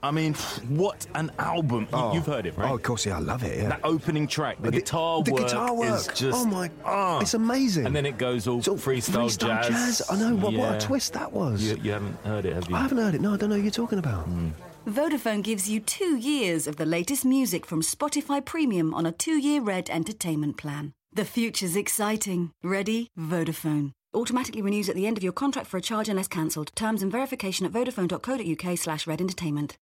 I mean, what an album. You've heard it, right? Oh, of course, yeah, I love it, yeah. That opening track, the guitar work is just... Oh, my... It's amazing. And then it goes all freestyle jazz. I know, what a twist that was. You haven't heard it, have you? I haven't heard it, no, I don't know what you're talking about. Vodafone gives you 2 years of the latest music from Spotify Premium on a 2-year Red entertainment plan. The future's exciting. Ready? Vodafone. Automatically renews at the end of your contract for a charge unless cancelled. Terms and verification at vodafone.co.uk/Red Entertainment.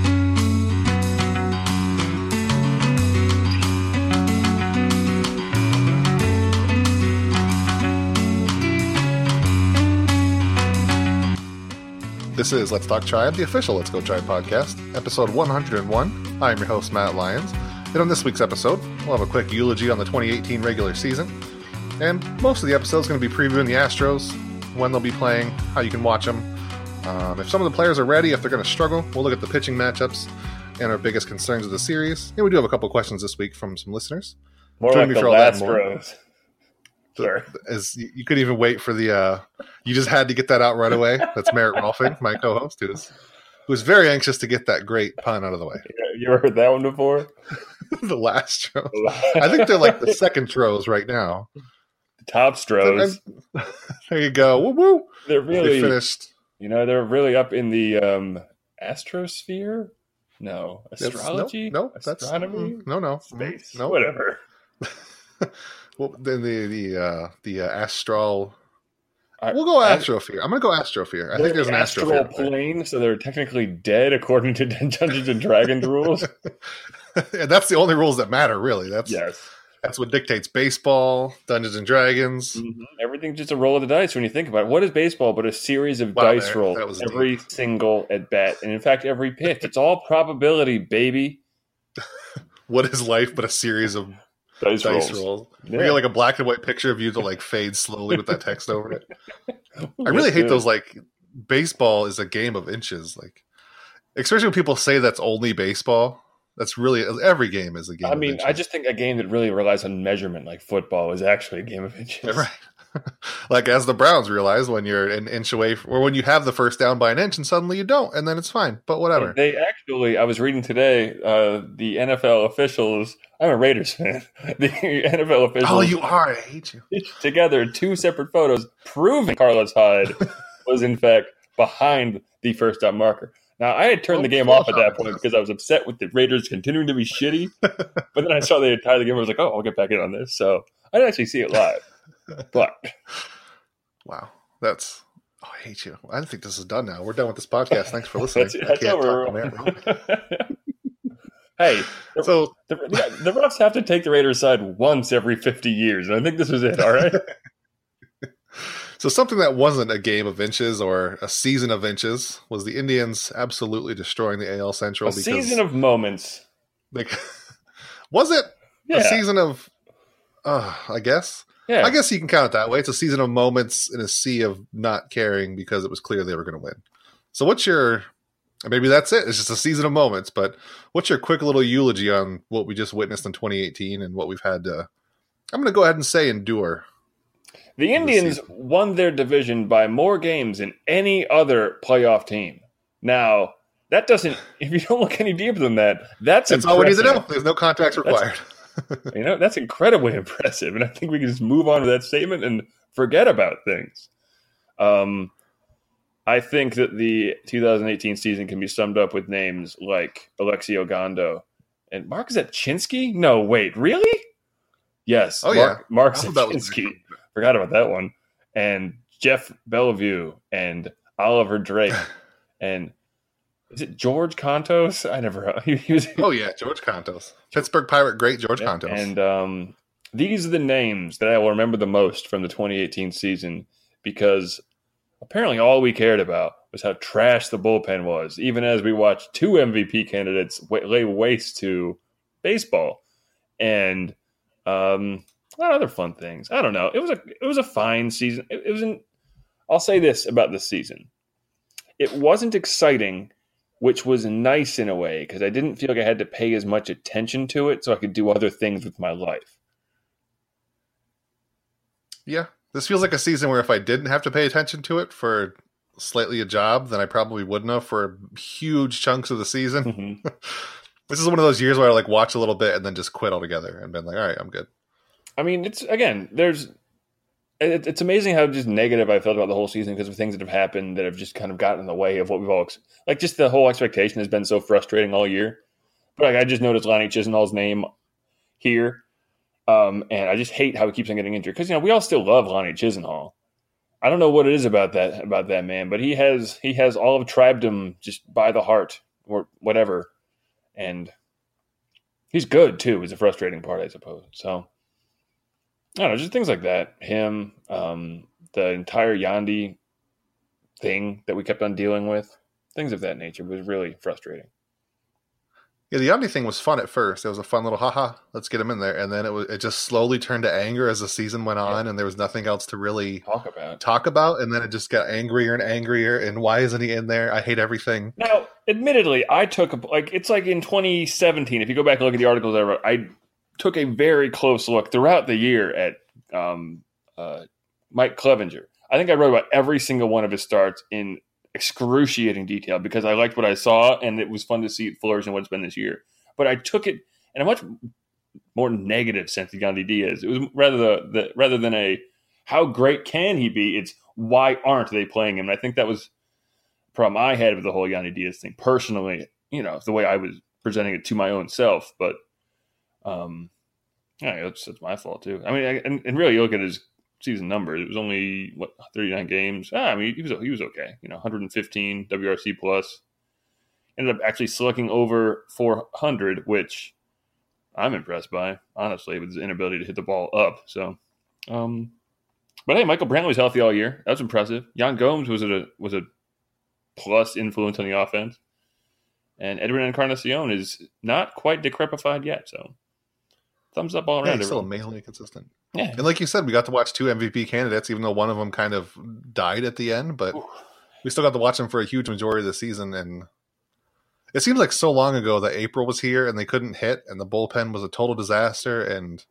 This is Let's Talk Tribe, the official Let's Go Tribe podcast, episode 101. I'm your host, Matt Lyons. And on this week's episode, we'll have a quick eulogy on the 2018 regular season. And most of the episode is going to be previewing the Astros, when they'll be playing, how you can watch them. If some of the players are ready, if they're going to struggle, we'll look at the pitching matchups and our biggest concerns of the series. And we do have a couple questions this week from some listeners. More Join like me the for all that and more. Astros. Sure. As you couldn't even wait for the you just had to get that out right away. That's Merritt Rolfing, my co-host, who's very anxious to get that great pun out of the way. You ever heard that one before? The last Stros. I think they're like the second Stros right now. The top Stros. There you go. Woo woo. They're really they finished. They're really up in the astrosphere. No, astrology. No, astronomy. No, space. No, Whatever. Well, then the astral. We'll go astrophere. I'm going to go astrophere. I think there's an astral astrophere plane, so they're technically dead according to Dungeons and Dragons rules. Yeah, that's the only rules that matter, really. That's what dictates baseball, Dungeons and Dragons. Mm-hmm. Everything's just a roll of the dice when you think about it. What is baseball but a series of dice rolls every single at bat, and in fact every pitch? It's all probability, baby. What is life but a series of dice rolls? Yeah. We get like a black and white picture of you to like fade slowly with that text over it. I really hate those, like, baseball is a game of inches, like, especially when people say that's only baseball. That's really, every game is a game of inches. I just think a game that really relies on measurement, like football, is actually a game of inches. Right. Like, as the Browns realize, when you're an inch away, or when you have the first down by an inch and suddenly you don't, and then it's fine, but whatever. They actually, I was reading today, the NFL officials, I'm a Raiders fan, the NFL officials. Oh, you are, I hate you. Together, 2 separate photos proving Carlos Hyde was in fact behind the first down marker. Now, I had turned the game off at that point because I was upset with the Raiders continuing to be shitty, but then I saw they had tied the game, I was like, oh, I'll get back in on this. So I didn't actually see it live. But wow, I hate you. I think this is done now. We're done with this podcast. Thanks for listening. That's over. Hey, so the refs have to take the Raiders' side once every 50 years, and I think this was it. All right. So something that wasn't a game of inches or a season of inches was the Indians absolutely destroying the AL Central. Season of moments. Was it a season of? I guess. Yeah. I guess you can count it that way. It's a season of moments in a sea of not caring because it was clear they were going to win. So what's your, maybe that's it. It's just a season of moments, but what's your quick little eulogy on what we just witnessed in 2018 and what we've had to, I'm going to go ahead and say endure. The Indians won their division by more games than any other playoff team. Now, that doesn't, if you don't look any deeper than that, that's all we need to know. There's no contracts required. That's incredibly impressive, and I think we can just move on to that statement and forget about things. I think that the 2018 season can be summed up with names like Alexi Ogando and Mark Zaczynski. No, wait, really? Yes. Mark Zaczynski. Forgot about that one. And Jeff Bellevue and Oliver Drake and is it George Contos? I never. He was. Oh yeah, George Contos, Pittsburgh Pirate great George Contos. And these are the names that I will remember the most from the 2018 season because apparently all we cared about was how trash the bullpen was, even as we watched 2 MVP candidates lay waste to baseball and a lot of other fun things. I don't know. It was a fine season. It wasn't. I'll say this about this season: it wasn't exciting, which was nice in a way because I didn't feel like I had to pay as much attention to it so I could do other things with my life. Yeah. This feels like a season where if I didn't have to pay attention to it for slightly a job than I probably wouldn't have for huge chunks of the season. Mm-hmm. This is one of those years where I like watch a little bit and then just quit altogether and been like, all right, I'm good. I mean, it's amazing how just negative I felt about the whole season because of things that have happened that have just kind of gotten in the way of what we've all like. Just the whole expectation has been so frustrating all year. But like, I just noticed Lonnie Chisenhall's name here, and I just hate how he keeps on getting injured because we all still love Lonnie Chisenhall. I don't know what it is about that man, but he has all of tribedom just by the heart or whatever, and he's good too. Is a frustrating part, I suppose. So I don't know, just things like that. Him, the entire Yandy thing that we kept on dealing with, things of that nature was really frustrating. Yeah, the Yandy thing was fun at first. It was a fun little haha, let's get him in there, and then it just slowly turned to anger as the season went on, and there was nothing else to really talk about, and then it just got angrier and angrier. And why isn't he in there? I hate everything. Now, admittedly, I took it's like in 2017. If you go back and look at the articles I wrote, I took a very close look throughout the year at Mike Clevenger. I think I wrote about every single one of his starts in excruciating detail because I liked what I saw and it was fun to see it flourish in what it's been this year. But I took it in a much more negative sense of Yandy Diaz. It was rather than a how great can he be, it's why aren't they playing him? And I think that was the problem I had with the whole Yandy Diaz thing personally, the way I was presenting it to my own self. But that's my fault too. I mean, and really, you look at his season numbers. It was only 39 games. I mean, he was okay. 115 WRC plus. Ended up actually slugging over 400, which I'm impressed by, honestly, with his inability to hit the ball up. So, but hey, Michael Brantley was healthy all year. That was impressive. Yan Gomes was a plus influence on the offense, and Edwin Encarnacion is not quite decrepified yet. So. Thumbs up all around. Yeah, he's still amazingly consistent. Yeah. And like you said, we got to watch 2 MVP candidates, even though one of them kind of died at the end. But we still got to watch them for a huge majority of the season. And it seems like so long ago that April was here and they couldn't hit, and the bullpen was a total disaster. And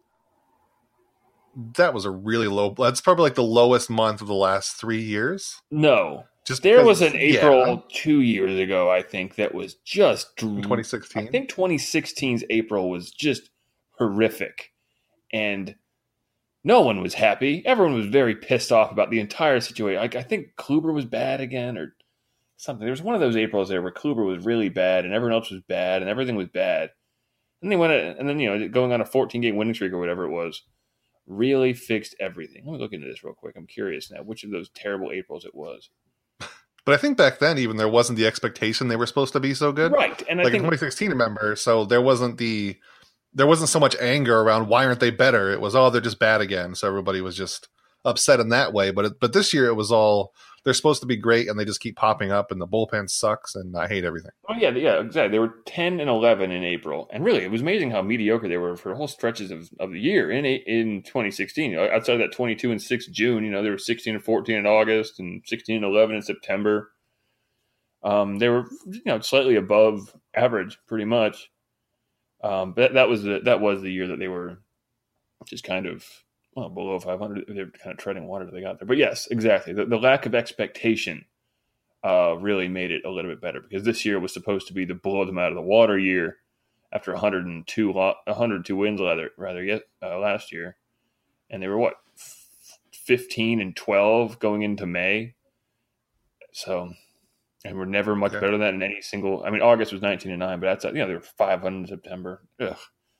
that was a really low. That's probably like the lowest month of the last 3 years. No. There was an April 2 years ago, I think, that was just 2016. I think 2016's April was just horrific, and no one was happy. Everyone was very pissed off about the entire situation. Like, I think Kluber was bad again or something. There was one of those Aprils there where Kluber was really bad and everyone else was bad and everything was bad. And they went, and then going on a 14-game winning streak or whatever it was, really fixed everything. Let me look into this real quick. I'm curious now which of those terrible Aprils it was. But I think back then, even there wasn't the expectation they were supposed to be so good, right? And I think in 2016, remember, so there wasn't so much anger around why aren't they better. It was, they're just bad again. So everybody was just upset in that way. But this year it was all, they're supposed to be great and they just keep popping up and the bullpen sucks and I hate everything. Oh yeah, exactly. They were 10-11 in April. And really, it was amazing how mediocre they were for whole stretches of the year in 2016. Outside of that 22-6 June, they were 16-14 in August and 16-11 in September. They were, slightly above average pretty much. But that was the year that they were just kind of below 500. They were kind of treading water till they got there. But yes, exactly. The lack of expectation really made it a little bit better because this year was supposed to be the blow them out of the water year after 102 wins last year, and they were 15-12 going into May. So. And we're never much better than that in any single. I mean, August was 19-9, but that's they were 500 in September. Ugh.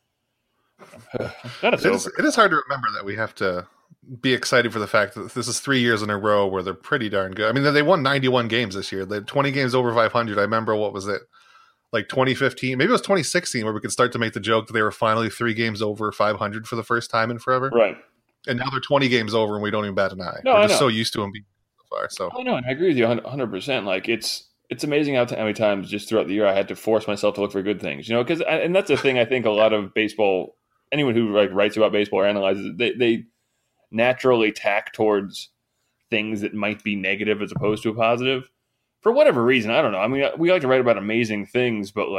It is hard to remember that we have to be excited for the fact that this is 3 years in a row where they're pretty darn good. I mean, they won 91 games this year. They had 20 games over 500. I remember, what was it, like 2015? Maybe it was 2016 where we could start to make the joke that they were finally 3 games over 500 for the first time in forever. Right. And now they're 20 games over and we don't even bat an eye. No, we're just so used to them being far. So I know, and I agree with you 100%. Like it's amazing how many times just throughout the year I had to force myself to look for good things, because and that's the thing. I think a lot of baseball, anyone who writes about baseball or analyzes it, they naturally tack towards things that might be negative as opposed to a positive for whatever reason. I don't know. I mean, we like to write about amazing things, but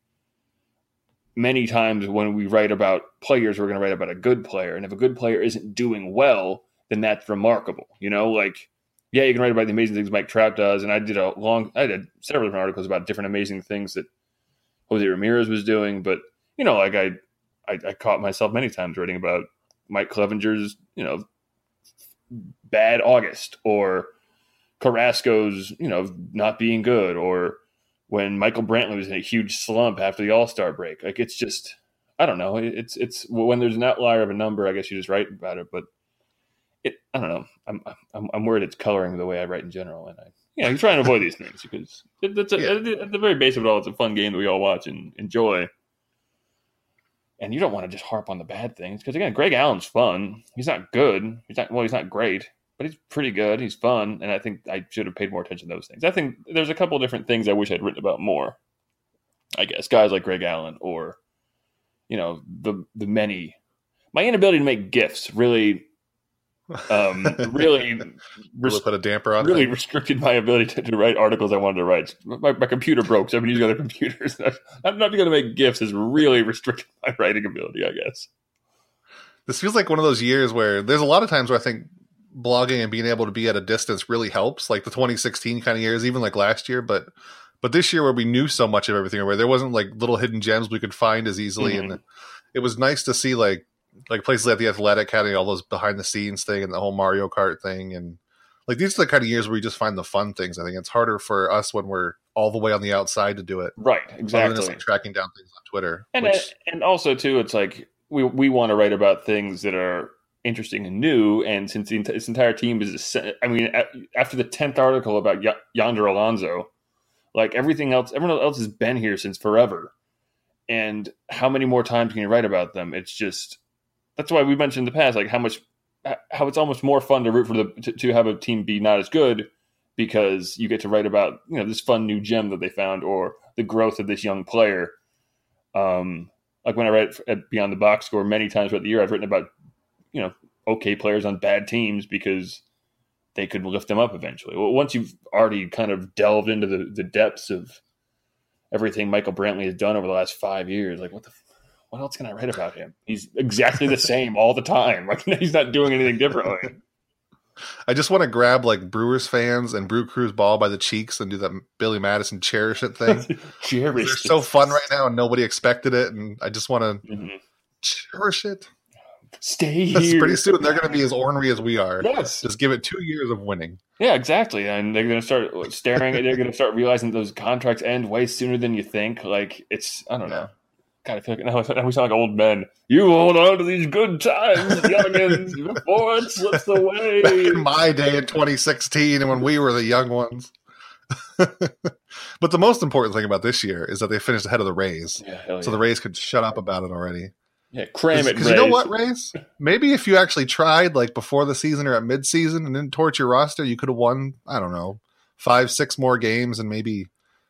many times when we write about players, we're going to write about a good player, and if a good player isn't doing well, then that's remarkable. yeah, you can write about the amazing things Mike Trout does, and I did several different articles about different amazing things that Jose Ramirez was doing, but like I caught myself many times writing about Mike Clevenger's bad August, or Carrasco's not being good, or when Michael Brantley was in a huge slump after the All-Star break. Like, it's just, I don't know. It's when there's an outlier of a number, I guess you just write about it, but I don't know. I'm worried it's coloring the way I write in general, and I'm trying to avoid these things because at the very base of it all, it's a fun game that we all watch and enjoy. And you don't want to just harp on the bad things because, again, Greg Allen's fun. He's not good. He's not great, but he's pretty good. He's fun, and I think I should have paid more attention to those things. I think there's a couple of different things I wish I'd written about more. I guess guys like Greg Allen, or the many. My inability to make GIFs really really put a damper on. Really restricted my ability to write articles I wanted to write. My computer broke, so I've been using other computers. I'm not going to make GIFs. Has really restricted my writing ability, I guess. This feels like one of those years where there's a lot of times where I think blogging and being able to be at a distance really helps, like the 2016 kind of years, even like last year, but this year where we knew so much of everything, or where there wasn't like little hidden gems we could find as easily, and it was nice to see like places like The Athletic having all those behind the scenes thing and the whole Mario Kart thing, and like these are the kind of years where we just find the fun things. I think it's harder for us when we're all the way on the outside to do it, right? Exactly. Other than just tracking down things on Twitter, and also too, it's like we want to write about things that are interesting and new, and since this entire team is, after the 10th article about Yonder Alonso, like everyone else has been here since forever, and how many more times can you write about them? It's just, that's why we mentioned in the past, like how it's almost more fun to root for to have a team be not as good, because you get to write about this fun new gem that they found, or the growth of this young player. Like when I write at Beyond the Box Score, many times throughout the year, I've written about okay players on bad teams because they could lift them up eventually. Well, once you've already kind of delved into the depths of everything Michael Brantley has done over the last 5 years, like what else can I write about him? He's exactly the same all the time. Like, he's not doing anything differently. I just want to grab like Brewers fans and Brew Crew's ball by the cheeks and do that Billy Madison cherish it thing. Cherish. They're so fun right now, and nobody expected it, and I just want to cherish it. Stay here. Pretty soon they're going to be as ornery as we are. Yes. Just give it 2 years of winning. Yeah, exactly. And they're going to start staring at. They're going to start realizing those contracts end way sooner than you think. Like, it's, I don't know. God, I feel like now we sound like old men. You hold on to these good times, youngins, before it slips away. Back in my day in 2016, and when we were the young ones. But the most important thing about this year is that they finished ahead of the Rays. Yeah, so the Rays could shut up about it already. Yeah, cram it, Rays. Because you know what, Rays? Maybe if you actually tried, like before the season or at mid-season, and didn't torch your roster, you could have won, I don't know, 5-6 more games, and maybe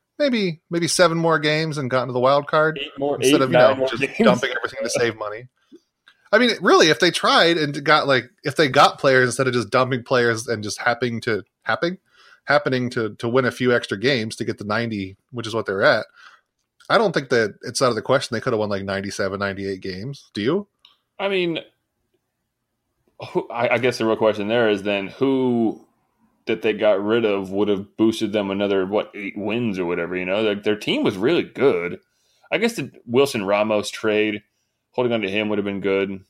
7 more games and gotten to the wild card instead of just dumping everything to save money. I mean, really, if they tried and if they got players instead of just dumping players and just happening to win a few extra games to get to 90, which is what they're at, I don't think that it's out of the question they could have won like 97, 98 games. Do you? I mean, I guess the real question there is then who that they got rid of would have boosted them another 8 wins or whatever, like their team was really good. I guess the Wilson Ramos trade, holding on to him would have been good.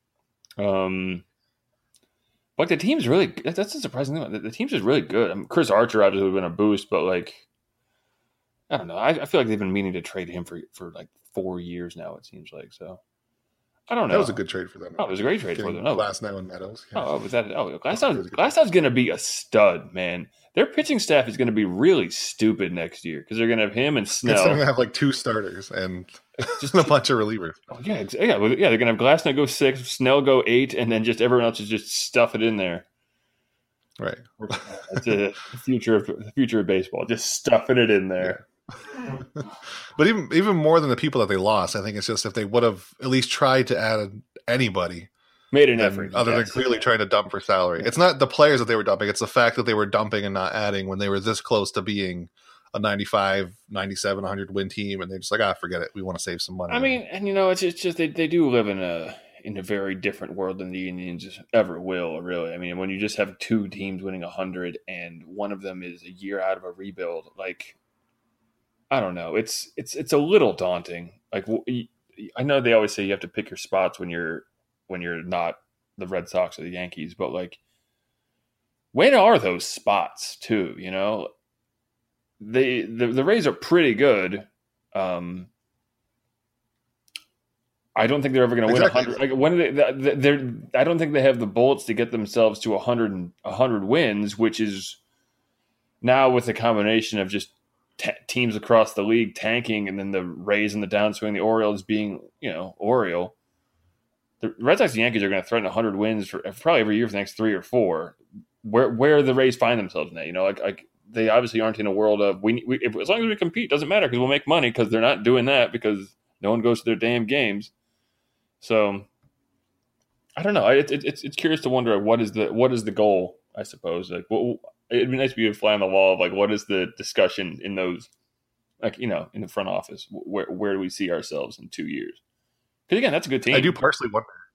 But the team's really, that's a surprising thing. The team's just really good. I mean, Chris Archer obviously would have been a boost, but like, I don't know. I feel like they've been meaning to trade him for like 4 years now, it seems like. So I don't know. That was a good trade for them. Oh, it was a great trade for them. Glasnow and Meadows. Yeah. Glasnow's going to be a stud, man. Their pitching staff is going to be really stupid next year because they're going to have him and Snell. They're going to have like 2 starters and just a bunch of relievers. Oh, yeah. They're going to have Glasnow go 6, Snell go 8, and then just everyone else is just stuff it in there. Right. That's the future of baseball. Just stuffing it in there. Yeah. But even more than the people that they lost, I think it's just if they would have at least tried to add anybody, made an effort, other than clearly trying to dump for salary. It's not the players that they were dumping; it's the fact that they were dumping and not adding when they were this close to being a 95, 97, 100 win team, and they're just like, forget it. We want to save some money. I mean, and it's just they do live in in a very different world than the Indians ever will, really. I mean, when you just have two teams winning 100 and one of them is a year out of a rebuild, like, I don't know. It's a little daunting. Like, I know they always say you have to pick your spots when you're not the Red Sox or the Yankees, but like, when are those spots too? You know, the Rays are pretty good. I don't think they're ever going to win 100. Like, when I don't think they have the bullets to get themselves to 100 wins, which is now with a combination of just teams across the league tanking, and then the Rays in the downswing, the Orioles being, Oriole. The Red Sox and Yankees are going to threaten 100 wins for probably every year for the next 3 or 4. Where the Rays find themselves in that, like they obviously aren't in a world of as long as we compete, doesn't matter because we'll make money, because they're not doing that because no one goes to their damn games. So I don't know. It's curious to wonder what is the goal, I suppose. Like, it'd be nice to be a fly on the wall of like, what is the discussion in those, like, in the front office? Where do we see ourselves in 2 years? Because again, that's a good team. I do partially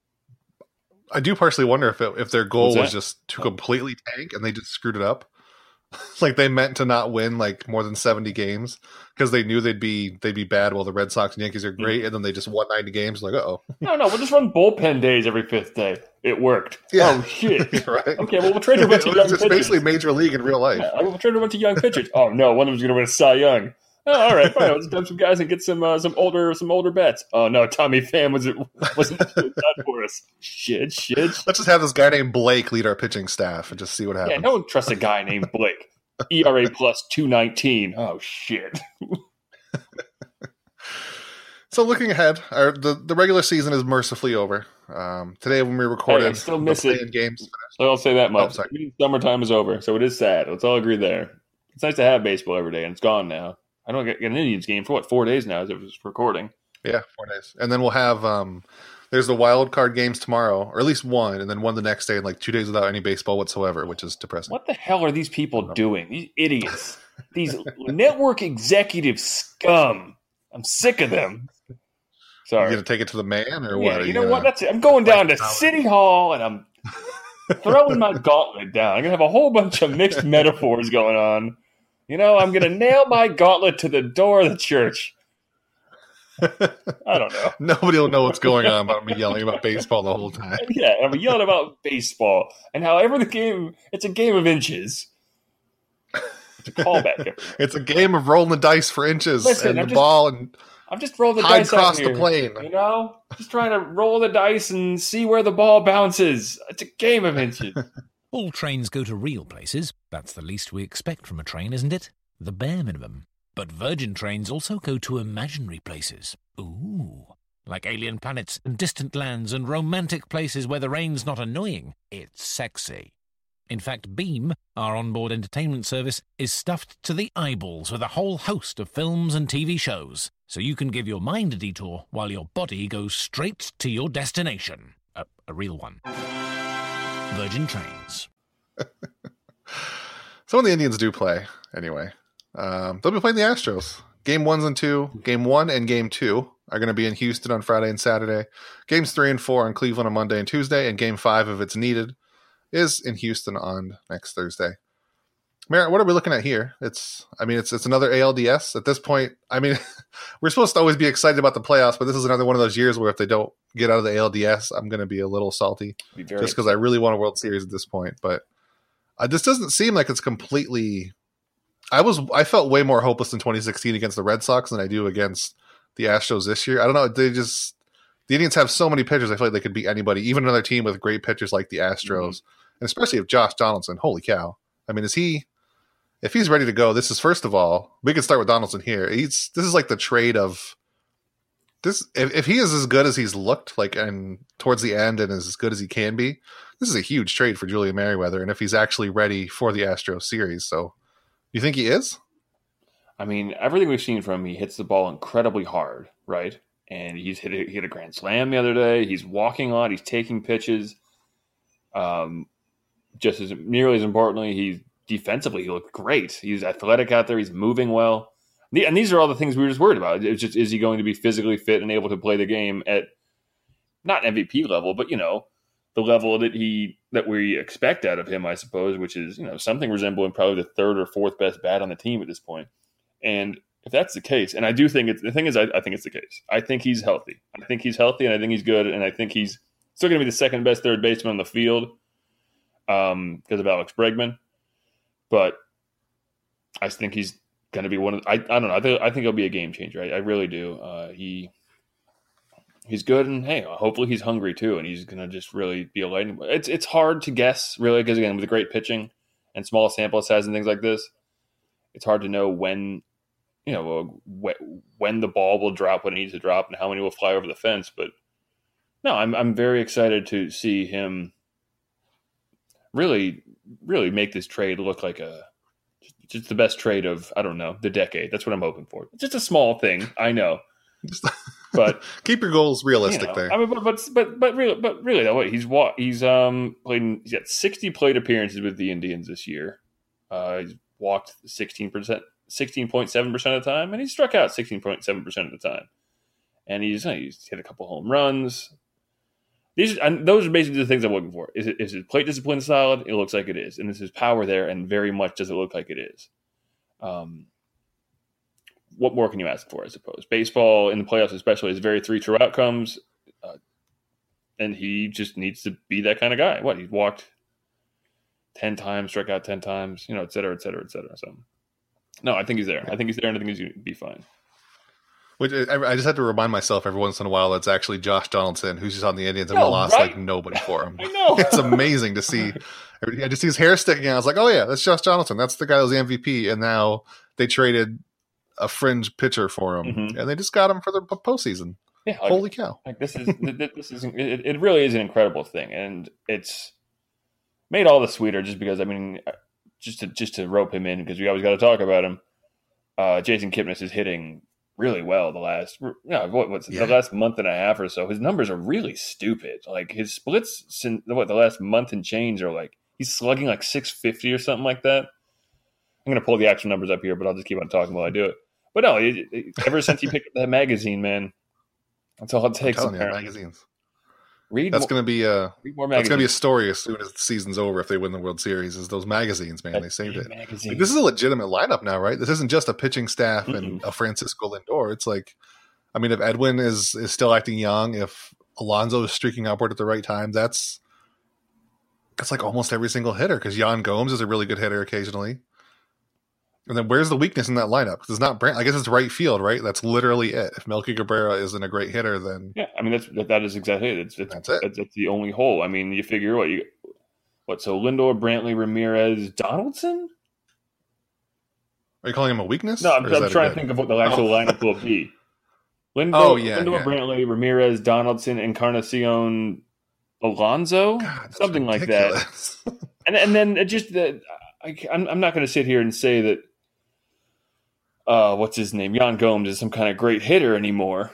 wonder if their goal was just to completely tank and they just screwed it up. Like, they meant to not win like more than 70 games because they knew they'd be bad while the Red Sox and Yankees are great, and then they just won 90 games. Like, no, we'll just run bullpen days every 5th day. It worked. Yeah. Oh shit! Right? Okay, well, we'll trade a bunch of young pitchers. It's basically Major League in real life. Yeah, we'll trade a bunch of young pitchers. Oh no, one of them's going to win a Cy Young. Oh, all right, fine. Let's dump some guys and get some older bets. Oh no, Tommy Pham wasn't good for us. Shit. Let's just have this guy named Blake lead our pitching staff and just see what happens. Yeah, no one trusts a guy named Blake. ERA plus 219. Oh shit. So looking ahead, the regular season is mercifully over. Today when we recorded, I still miss it. Games. So I'll say that much. Summertime is over, so it is sad. Let's all agree there. It's nice to have baseball every day, and it's gone now. I don't get an Indians game for 4 days now as it was recording. Yeah, 4 days. And then we'll have there's the wild card games tomorrow, or at least one, and then one the next day, and like 2 days without any baseball whatsoever, which is depressing. What the hell are these people doing? These idiots. These network executive scum. I'm sick of them. Sorry. You're going to take it to the man or what? You know what? That's it. I'm going down to City Hall and I'm throwing my gauntlet down. I'm going to have a whole bunch of mixed metaphors going on. I'm going to nail my gauntlet to the door of the church. I don't know. Nobody will know what's going on about me yelling about baseball the whole time. Yeah, I'm yelling about baseball. And however it's a game of inches. It's a callback. It's a game of rolling the dice for inches. Listen, and ball and I'm just rolling the dice across the plane. Just trying to roll the dice and see where the ball bounces. It's a game of inches. All trains go to real places. That's the least we expect from a train, isn't it? The bare minimum. But Virgin trains also go to imaginary places. Ooh. Like alien planets and distant lands and romantic places where the rain's not annoying. It's sexy. In fact, Beam, our onboard entertainment service, is stuffed to the eyeballs with a whole host of films and TV shows. So you can give your mind a detour while your body goes straight to your destination. A real one. Virgin Trains. So when the Indians do play, anyway, they'll be playing the Astros. Game 1 and 2, Game 1 and Game 2 are going to be in Houston on Friday and Saturday. Games 3 and 4 in Cleveland on Monday and Tuesday, and Game 5, if it's needed, is in Houston on next Thursday. Merritt, what are we looking at here? It's another ALDS at this point. I mean, we're supposed to always be excited about the playoffs, but this is another one of those years where if they don't get out of the ALDS, I'm going to be a little salty just because I really want a World Series at this point. But this doesn't seem like it's completely. I felt way more hopeless in 2016 against the Red Sox than I do against the Astros this year. I don't know. The Indians have so many pitchers. I feel like they could beat anybody, even another team with great pitchers like the Astros, and especially if Josh Donaldson. Holy cow! I mean, if he's ready to go, this is, first of all, we can start with Donaldson here. This is like the trade of this. If he is as good as he's looked like, and towards the end, and as good as he can be, this is a huge trade for Julian Merryweather. And if he's actually ready for the Astros series, so you think he is? I mean, everything we've seen from him, he hits the ball incredibly hard, right? And he hit a grand slam the other day. He's walking on. He's taking pitches. Just as nearly as importantly, defensively, he looked great. He's athletic out there. He's moving well. And these are all the things we were just worried about. It's just, is he going to be physically fit and able to play the game at not MVP level, but the level that we expect out of him, I suppose, which is something resembling probably the third or fourth best bat on the team at this point. And if that's the case, and I do think I think it's the case. I think he's healthy. And I think he's good, and I think he's still going to be the second best third baseman on the field because of Alex Bregman. But I think he's going to be one of. I don't know. I think he'll be a game changer. I really do. He's good, and hey, hopefully he's hungry too, and he's going to just really be a lightning. It's hard to guess, really, because again, with the great pitching and small sample size and things like this, it's hard to know when the ball will drop when it needs to drop and how many will fly over the fence. But no, I'm very excited to see him really, really make this trade look like just the best trade of, I don't know, the decade. That's what I'm hoping for. It's just a small thing, I know. But keep your goals realistic there. I mean, but really though, he's he's got 60 plate appearances with the Indians this year. He's walked 16.7% of the time, and he's struck out 16.7% of the time. And he's hit a couple home runs. Those are basically the things I'm looking for. Is his plate discipline solid? It looks like it is. And is his power there? And very much does it look like it is. What more can you ask for, I suppose? Baseball, in the playoffs especially, is very three true outcomes. And he just needs to be that kind of guy. He's walked 10 times, struck out 10 times, et cetera, et cetera, et cetera. So, no, I think he's there. I think he's there, and I think he's going to be fine. Which I just have to remind myself every once in a while that's actually Josh Donaldson, who's just on the Indians, and we lost like nobody for him. I know. It's amazing to see. I just see his hair sticking out. I was like, oh, yeah, that's Josh Donaldson. That's the guy who was the MVP. And now they traded a fringe pitcher for him, and they just got him for the postseason. Yeah, holy cow! This is it really is an incredible thing, and it's made all the sweeter just because just to rope him in because we always got to talk about him. Jason Kipnis is hitting really well the last the last month and a half or so. His numbers are really stupid. Like his splits, the last month and change are like he's slugging like 650 or something like that. I'm gonna pull the actual numbers up here, but I'll just keep on talking while I do it. But no, ever since he picked up that magazine, man, that's all it takes. Magazines. That's going to be a story as soon as the season's over if they win the World Series. Is those magazines, man? They saved it. Like, this is a legitimate lineup now, right? This isn't just a pitching staff and a Francisco Lindor. It's like, if Edwin is still acting young, if Alonso is streaking upward at the right time, that's like almost every single hitter because Yan Gomes is a really good hitter occasionally. And then where's the weakness in that lineup? Because it's not I guess it's right field, right? That's literally it. If Melky Cabrera isn't a great hitter, then that is exactly it. That's it. That's the only hole. You figure so Lindor, Brantley, Ramirez, Donaldson. Are you calling him a weakness? No, I'm trying to think of what the actual lineup will be. Lindor, Brantley, Ramirez, Donaldson, Encarnacion, Alonso, something ridiculous. Like that. and then it just I'm not going to sit here and say that. What's his name? Yan Gomes is some kind of great hitter anymore.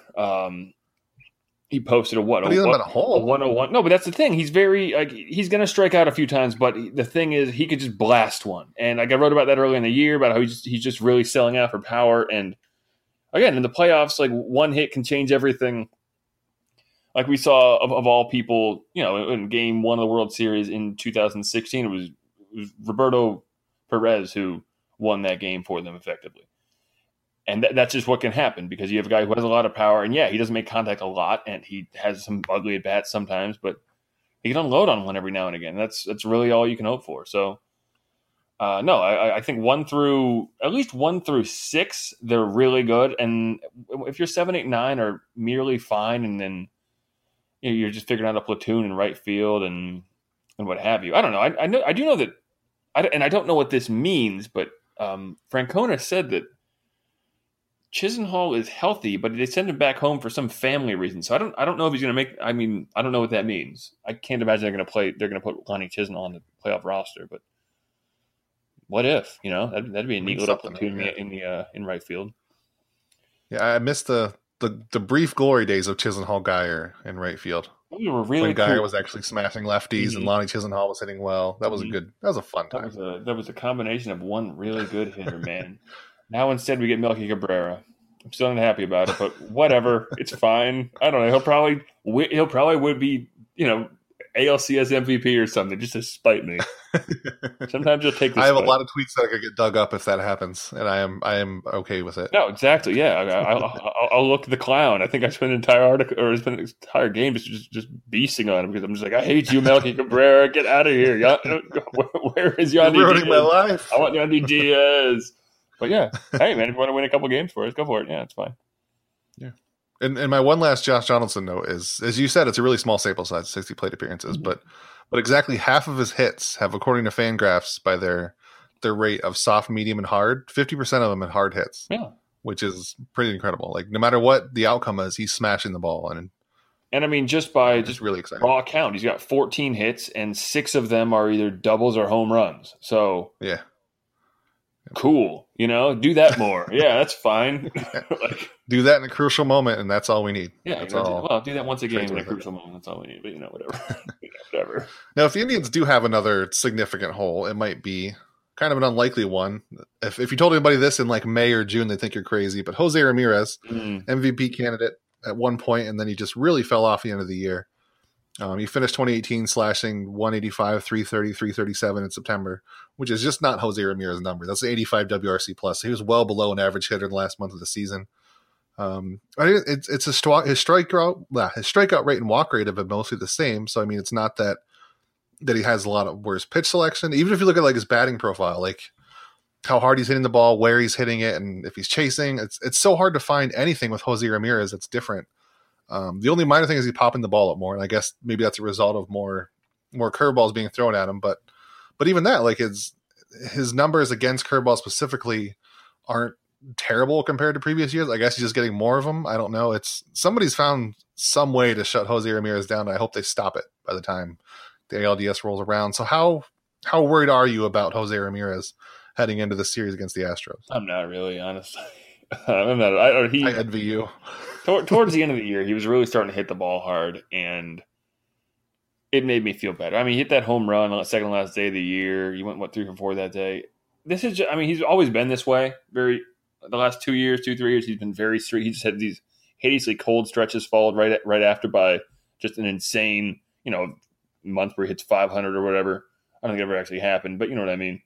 He posted a 101. No, but that's the thing. He's very he's going to strike out a few times, but the thing is, he could just blast one. And I wrote about that early in the year about how he's just really selling out for power. And again, in the playoffs, like one hit can change everything. Like we saw of all people, in Game 1 of the World Series in 2016, it was Roberto Perez who won that game for them effectively. And that's just what can happen because you have a guy who has a lot of power. And, he doesn't make contact a lot, and he has some ugly at-bats sometimes, but he can unload on one every now and again. That's really all you can hope for. So, no, I think at least 1 through 6, they're really good. And if you're 7, 8, 9 are merely fine, and then you're just figuring out a platoon in right field and what have you. I don't know. I do know that and I don't know what this means, but Francona said that Chisenhall is healthy, but they send him back home for some family reason. So I don't know if he's going to make. I don't know what that means. I can't imagine they're going to play. They're going to put Lonnie Chisenhall on the playoff roster. But what if that'd be a neat little platoon in right field. Yeah, I missed the brief glory days of Chisenhall Geyer in right field. We were really when Geyer was actually smashing lefties and Lonnie Chisenhall was hitting well. That was that was a fun time. That was a combination of one really good hitter, man. Now instead we get Melky Cabrera, I'm still not happy about it, but whatever. It's fine. I don't know. He'll probably would be, ALCS MVP or something just to spite me. Sometimes you'll take this. I have a lot of tweets that I could get dug up if that happens, and I am okay with it. No, exactly. Yeah, I'll look the clown. I think I spent an entire article or spent an entire game just beasting on him because I'm just like, I hate you, Melky Cabrera. Get out of here. Where is Yandy Diaz? Ruining my life. I want Yandy Diaz. But yeah, hey man, if you want to win a couple games for us, go for it. Yeah, it's fine. Yeah. And my one last Josh Donaldson note is, as you said, it's a really small sample size, 60 plate appearances, but exactly half of his hits have, according to Fangraphs, by their rate of soft, medium, and hard, 50% of them in hard hits. Yeah, which is pretty incredible. Like no matter what the outcome is, he's smashing the ball, and I mean just by really exciting raw count, he's got 14 hits and 6 of them are either doubles or home runs. So yeah. Cool, do that more. Yeah, that's fine. Do that in a crucial moment, and that's all we need. Yeah, that's all. Well, do that once a game in a crucial moment. That's all we need. But whatever. Whatever. Now, if the Indians do have another significant hole, it might be kind of an unlikely one. If you told anybody this in like May or June, they think you're crazy. But Jose Ramirez, MVP candidate at one point, and then he just really fell off the end of the year. He finished 2018 slashing 185, 330, 337 in September, which is just not Jose Ramirez's number. That's an 85 WRC plus. He was well below an average hitter in the last month of the season. It's his strikeout rate and walk rate have been mostly the same. So I mean, it's not that he has a lot of worse pitch selection. Even if you look at like his batting profile, like how hard he's hitting the ball, where he's hitting it, and if he's chasing, it's so hard to find anything with Jose Ramirez that's different. The only minor thing is he's popping the ball up more, and I guess maybe that's a result of more curveballs being thrown at him. But even that, like his numbers against curveballs specifically aren't terrible compared to previous years. I guess he's just getting more of them. I don't know. Somebody's found some way to shut Jose Ramirez down, and I hope they stop it by the time the ALDS rolls around. So how worried are you about Jose Ramirez heading into the series against the Astros? I'm not really, honestly. I'm not. I envy you. Towards the end of the year, he was really starting to hit the ball hard, and it made me feel better. I mean, he hit that home run on the second last day of the year. He went 3 for 4 that day. This is just, I mean, he's always been this way. The last 3 years, he's been very straight. He just had these hideously cold stretches followed right after by just an insane, month where he hits 500 or whatever. I don't think it ever actually happened, but you know what I mean.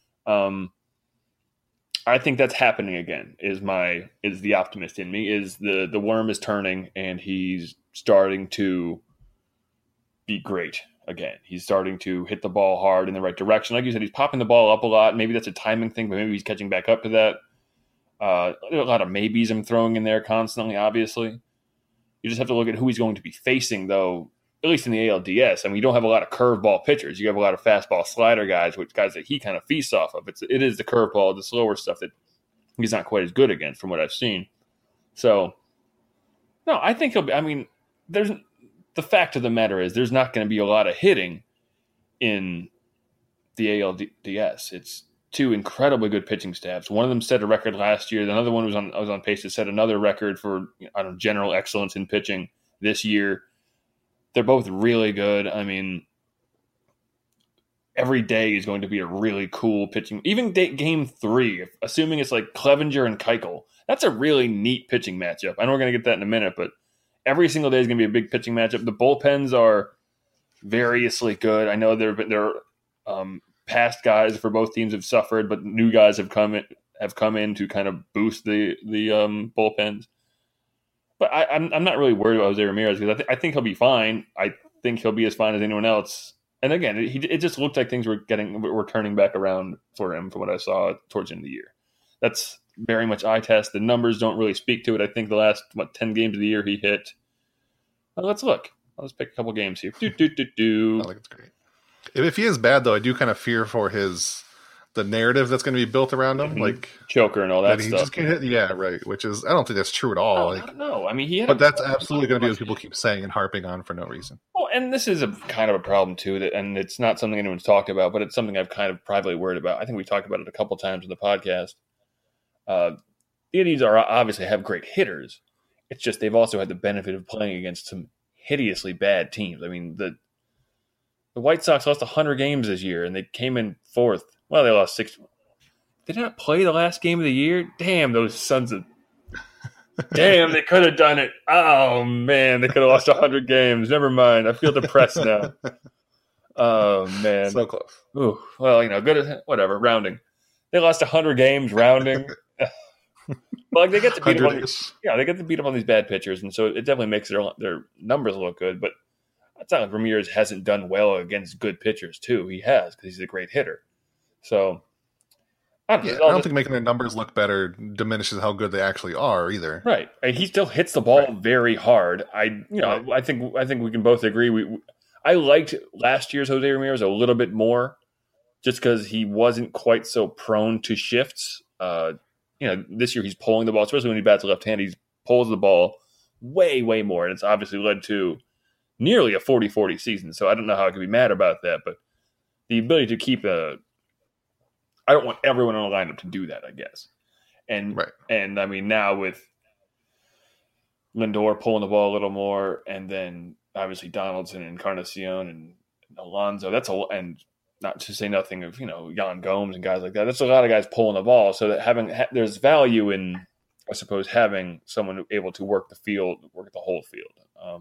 I think that's happening again. Is the optimist in me? Is the worm is turning and he's starting to be great again. He's starting to hit the ball hard in the right direction. Like you said, he's popping the ball up a lot. Maybe that's a timing thing, but maybe he's catching back up to that. A lot of maybes I'm throwing in there constantly. Obviously, you just have to look at who he's going to be facing, though. At least in the ALDS, I mean, you don't have a lot of curveball pitchers. You have a lot of fastball slider guys, guys that he kind of feasts off of. It is the curveball, the slower stuff that he's not quite as good against from what I've seen. So, no, I think he'll be. I mean, the fact of the matter is there's not going to be a lot of hitting in the ALDS. It's 2 incredibly good pitching staffs. One of them set a record last year. Another one was on pace to set another record for general excellence in pitching this year. They're both really good. I mean, every day is going to be a really cool pitching. Even game 3, assuming it's like Clevenger and Keuchel, that's a really neat pitching matchup. I know we're going to get that in a minute, but every single day is going to be a big pitching matchup. The bullpens are variously good. I know there are past guys for both teams have suffered, but new guys have come in to kind of boost the bullpens. But I'm not really worried about Jose Ramirez because I think he'll be fine. I think he'll be as fine as anyone else. And again, it just looked like things were turning back around for him from what I saw towards the end of the year. That's very much eye test. The numbers don't really speak to it. I think the last 10 games of the year he hit. Well, let's look. Let's pick a couple games here. I think it's great. If he is bad though, I do kind of fear for the narrative that's going to be built around him, like choker and all that he stuff. Just can't hit, yeah, right. Which is, I don't think that's true at all. I don't know. I mean, but that's absolutely going to be what people keep saying and harping on for no reason. Well, and this is a kind of a problem too, and it's not something anyone's talked about, but it's something I've kind of privately worried about. I think we talked about it a couple times in the podcast. The Indians obviously have great hitters. It's just they've also had the benefit of playing against some hideously bad teams. I mean, the White Sox lost 100 games this year, and they came in 4th. Well, they lost 6. Did not play the last game of the year? Damn, those sons of... Damn, they could have done it. Oh, man, they could have lost 100 games. Never mind. I feel depressed now. Oh, man. So close. Ooh, well, good. Whatever, rounding. They lost 100 games rounding. But they get to beat them they get to beat up on these bad pitchers, and so it definitely makes their numbers look good. But it's not like Ramirez hasn't done well against good pitchers too. He has, because he's a great hitter. So I don't think making their numbers look better diminishes how good they actually are either. Right, and he still hits the ball very hard. I think we can both agree. I liked last year's Jose Ramirez a little bit more, just because he wasn't quite so prone to shifts. This year he's pulling the ball, especially when he bats left-handed. He pulls the ball way, way more, and it's obviously led to nearly a 40-40 season. So I don't know how I could be mad about that, but the ability to keep I don't want everyone on the lineup to do that, I guess. And I mean, now with Lindor pulling the ball a little more, and then obviously Donaldson and Encarnacion and Alonso, and not to say nothing of, Yan Gomes and guys like that. That's a lot of guys pulling the ball, so that there's value in, I suppose, having someone able to work the whole field.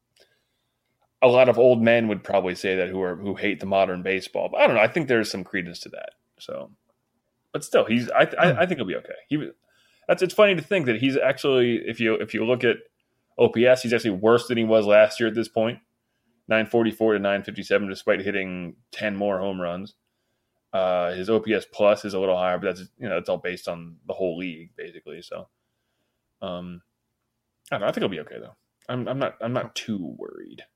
A lot of old men would probably say that who hate the modern baseball, but I don't know. I think there's some credence to that. So, but still, I think he'll be okay. It's funny to think that he's actually, if you look at OPS, he's actually worse than he was last year at this point. 944 to 957, despite hitting 10 more home runs. His OPS plus is a little higher, but that's it's all based on the whole league basically. So, I don't know. I think he'll be okay though. I'm not too worried.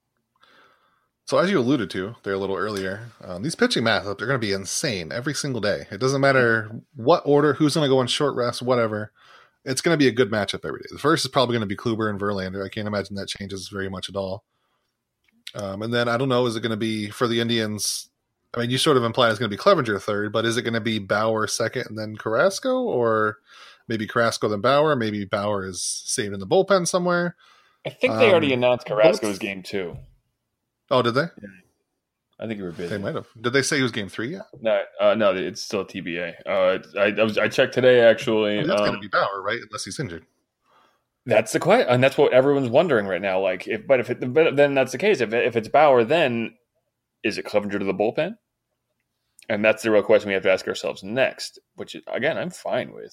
So as you alluded to there a little earlier, these pitching matchups are going to be insane every single day. It doesn't matter what order, who's going to go on short rest, whatever. It's going to be a good matchup every day. The first is probably going to be Kluber and Verlander. I can't imagine that changes very much at all. And then I don't know, is it going to be for the Indians? I mean, you sort of implied it's going to be Clevenger third, but is it going to be Bauer second and then Carrasco, or maybe Carrasco then Bauer? Maybe Bauer is saved in the bullpen somewhere. I think they already announced Carrasco's game 2. Oh, did they? Yeah. I think you were busy. They might have. Did they say he was game 3 yet? No, it's still TBA. I checked today actually. I mean, that's going to be Bauer, right? Unless he's injured. That's the question, and that's what everyone's wondering right now. Like, but then that's the case. If it's Bauer, then is it Clevenger to the bullpen? And that's the real question we have to ask ourselves next. Which, again, I'm fine with.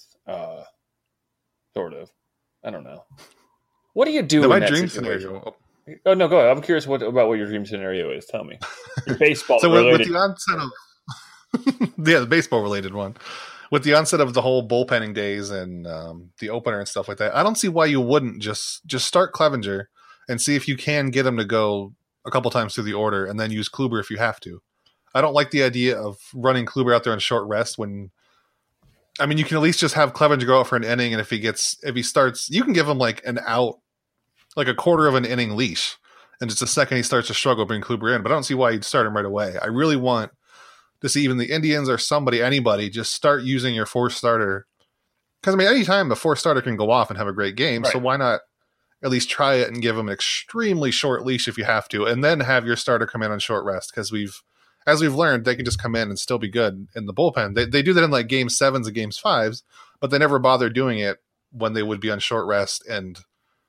Sort of. I don't know. What do you do in that dream scenario? Oh no, go ahead. I'm curious about what your dream scenario is. Tell me. Your baseball. So with the onset of the baseball related one. With the onset of the whole bullpenning days and the opener and stuff like that, I don't see why you wouldn't just start Clevenger and see if you can get him to go a couple times through the order and then use Kluber if you have to. I don't like the idea of running Kluber out there on short rest when, I mean, you can at least just have Clevenger go out for an inning, and if he starts, you can give him like an out, like a quarter of an inning leash, and just a second he starts to struggle, bring Kluber in. But I don't see why you'd start him right away. I really want to see even the Indians or anybody just start using your fourth starter. Because, I mean, anytime the fourth starter can go off and have a great game, right. So why not at least try it and give him an extremely short leash if you have to, and then have your starter come in on short rest? Because as we've learned, they can just come in and still be good in the bullpen. They do that in like game 7s and game 5s, but they never bother doing it when they would be on short rest. And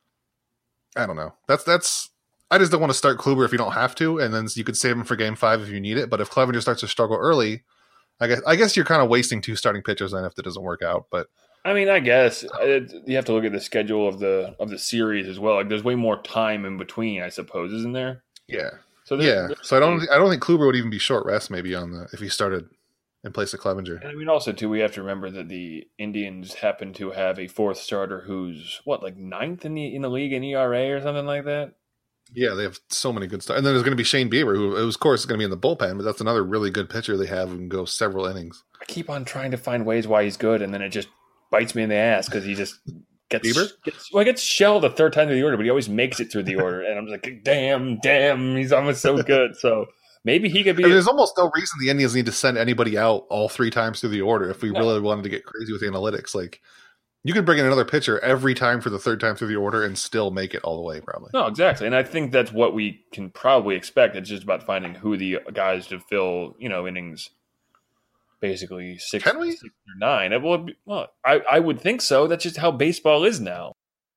I don't know. That's I just don't want to start Kluber if you don't have to, and then you could save him for game 5 if you need it. But if Clevenger starts to struggle early, I guess you're kind of wasting 2 starting pitchers then if it doesn't work out. But I mean, I guess you have to look at the schedule of the series as well. Like, there's way more time in between, I suppose, isn't there? Yeah. So I don't think Kluber would even be short rest maybe if he started in place of Clevenger. And I mean, also too, we have to remember that the Indians happen to have a fourth starter who's like 9th in the league in ERA or something like that. Yeah, they have so many good starters. And then there's going to be Shane Bieber, who, of course, is going to be in the bullpen, but that's another really good pitcher they have who can go several innings. I keep on trying to find ways why he's good, and then it just bites me in the ass because he just gets shelled a third time through the order, but he always makes it through the order. And I'm like, damn, he's almost so good. So maybe he could be. There's almost no reason the Indians need to send anybody out all 3 times through the order if we really wanted to get crazy with analytics. Like, you could bring in another pitcher every time for the 3rd time through the order and still make it all the way, probably. No, exactly. And I think that's what we can probably expect. It's just about finding who the guys to fill, innings basically six Can we? 6 or 9. Well, I would think so. That's just how baseball is now.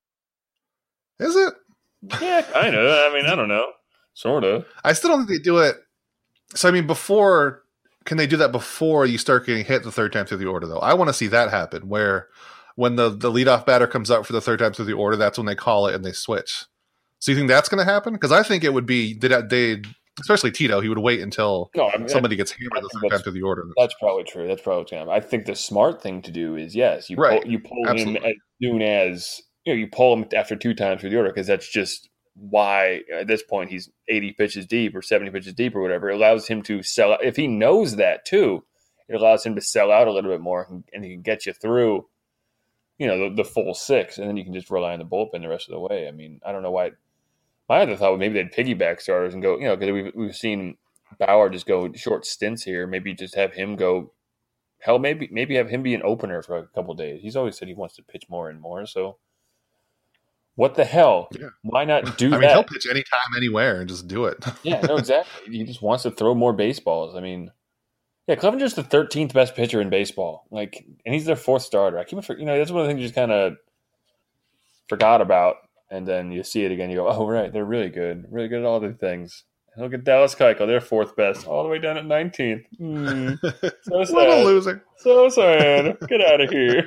Is it? Yeah, kind of. I mean, I don't know. Sort of. I still don't think they do it. So, I mean, can they do that before you start getting hit the third time through the order, though? I want to see that happen, where when the leadoff batter comes up for the third time through the order, that's when they call it and they switch. So you think that's going to happen? Because I think it would be, especially Tito, he would wait until somebody gets hammered the third time through the order. That's probably true. That's probably what's going to happen. I think the smart thing to do is, yes, you pull him as soon as, you pull him after 2 times through the order, because that's just why at this point he's 80 pitches deep or 70 pitches deep or whatever. It allows him to sell out. If he knows that too, it allows him to sell out a little bit more, and he can get you through, the full 6, and then you can just rely on the bullpen the rest of the way. I mean, I don't know why. My other thought was maybe they'd piggyback starters and go, because we've seen Bauer just go short stints here. Maybe just have him go. Hell, maybe have him be an opener for a couple of days. He's always said he wants to pitch more and more. So, what the hell? Yeah. Why not do that? I mean, he'll pitch anytime, anywhere, and just do it. Yeah, no, exactly. He just wants to throw more baseballs. I mean, yeah, Clevenger's the 13th best pitcher in baseball. And he's their 4th starter. I keep that's one of the things you just kind of forgot about. And then you see it again, you go, oh, right, they're really good at all the things. And look at Dallas Keuchel, they're 4th best, all the way down at 19th. So sad. What a loser. So sad. Get out of here.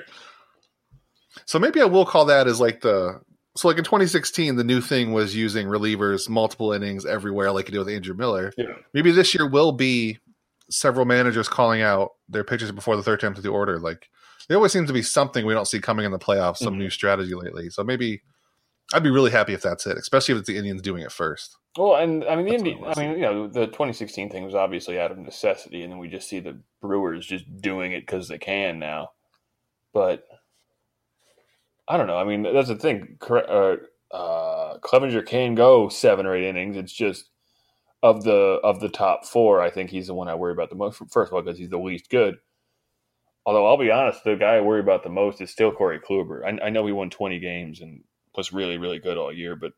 So maybe I will call that as in 2016, the new thing was using relievers, multiple innings everywhere, like you do with Andrew Miller. Yeah. Maybe this year will be several managers calling out their pitchers before the third time through the order. There always seems to be something we don't see coming in the playoffs, some new strategy lately. So maybe I'd be really happy if that's it, especially if it's the Indians doing it first. Well, and I mean, the 2016 thing was obviously out of necessity, and then we just see the Brewers just doing it because they can now. But I don't know. I mean, that's the thing. Clevenger can go 7 or 8 innings. It's just of the top 4, I think he's the one I worry about the most. First of all, because he's the least good. Although I'll be honest, the guy I worry about the most is still Corey Kluber. I know he won 20 games and was really, really good all year, but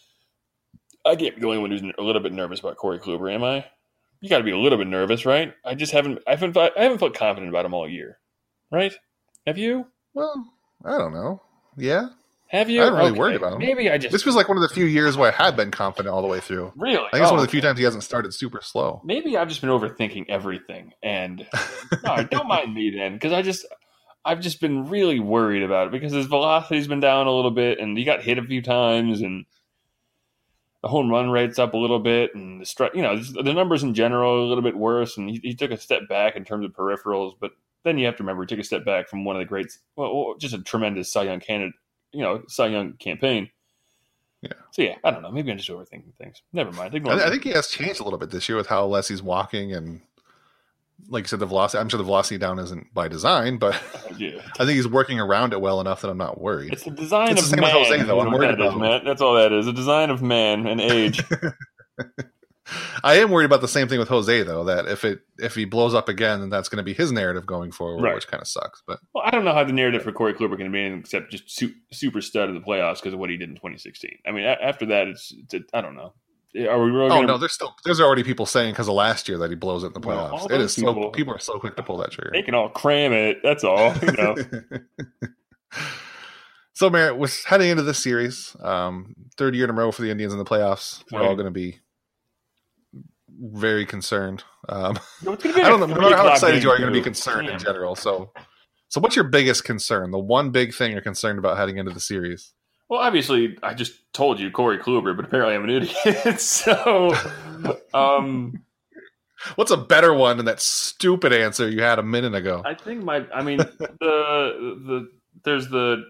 I can't be the only one who's a little bit nervous about Corey Kluber, am I? You got to be a little bit nervous, right? I haven't felt confident about him all year, right? Have you? Well, I don't know. Yeah. Have you? I haven't really worried about him. Maybe This was one of the few years where I had been confident all the way through. Really? I think it's one of the few times he hasn't started super slow. Maybe I've just been overthinking everything, and no, don't mind me then, because I've just been really worried about it because his velocity's been down a little bit, and he got hit a few times, and the home run rate's up a little bit, and the numbers in general are a little bit worse, and he took a step back in terms of peripherals, but then you have to remember he took a step back from one of the greats, just a tremendous Cy Young candidate, Cy Young campaign. Yeah. So yeah, I don't know. Maybe I'm just overthinking things. Never mind. I think he has changed a little bit this year with how less he's walking, and like you said, the velocity. I'm sure the velocity down isn't by design, but yeah. I think he's working around it well enough that I'm not worried. It's the design of man. With Jose, though. I'm worried about man. That's all that is. A design of man and age. I am worried about the same thing with Jose, though. That if he blows up again, then that's going to be his narrative going forward, right. Which kind of sucks. But I don't know how the narrative for Corey Kluber can be except just super stud of the playoffs because of what he did in 2016. I mean, after that, it's I don't know. Are we really? Oh no, there's already people saying because of last year that he blows it in the playoffs. It is people are so quick to pull that trigger. They can all cram it. That's all. So, Merritt, was heading into this series, 3rd year in a row for the Indians in the playoffs. We're all going to be very concerned. I don't know. No matter how excited you are, you're going to be concerned in general. So what's your biggest concern? The one big thing you're concerned about heading into the series? Well, obviously, I just told you Corey Kluber, but apparently I'm an idiot. So, what's a better one than that stupid answer you had a minute ago? I think there's the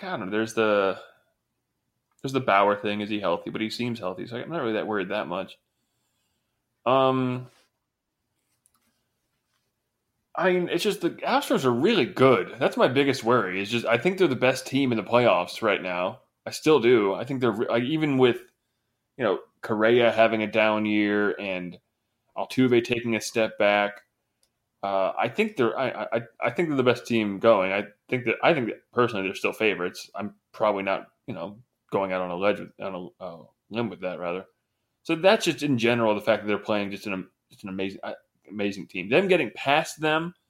Bauer thing. Is he healthy? But he seems healthy, so I'm not really that worried that much. I mean, it's just the Astros are really good. That's my biggest worry. Is just I think they're the best team in the playoffs right now. I still do. I think they're even with Correa having a down year and Altuve taking a step back. I think they're I think they're the best team going. I think that personally they're still favorites. I'm probably not going out on a limb with that rather. So that's just in general the fact that they're playing just an amazing team. Them getting past them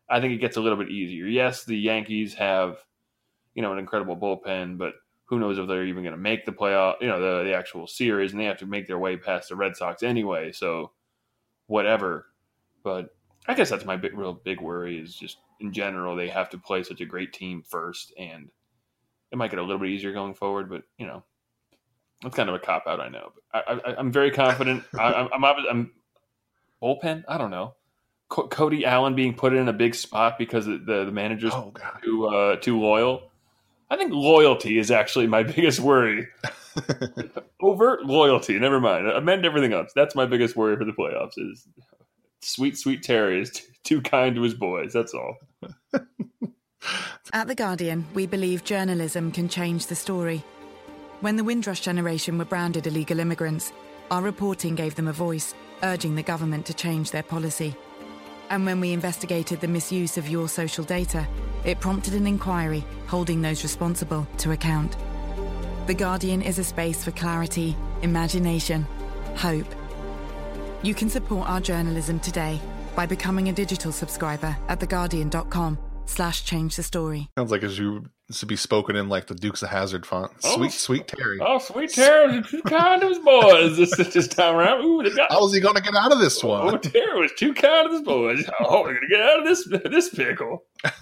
I think it gets a little bit easier. Yes, the Yankees have, an incredible bullpen, but who knows if they're even going to make the playoff, the actual series, and they have to make their way past the Red Sox anyway. So whatever. But I guess that's my real big worry is just in general, they have to play such a great team first, and it might get a little bit easier going forward, but that's kind of a cop out, I know. But I'm very confident. I'm bullpen. I don't know. Cody Allen being put in a big spot because the manager's too loyal. I think loyalty is actually my biggest worry. Overt loyalty. Never mind. Amend everything else. That's my biggest worry for the playoffs. Is sweet Terry is too kind to his boys. That's all. At The Guardian, we believe journalism can change the story. When the Windrush generation were branded illegal immigrants, our reporting gave them a voice, urging the government to change their policy. And when we investigated the misuse of your social data, it prompted an inquiry holding those responsible to account. The Guardian is a space for clarity, imagination, hope. You can support our journalism today by becoming a digital subscriber at theguardian.com/change the story. Sounds like it should be spoken in like the Dukes of Hazzard font. Sweet Terry. Oh, sweet Terry was too kind to his boys this time around. Ooh, how is he going to get out of this one? Oh, Terry was too kind to his boys. Oh, we're going to get out of this pickle.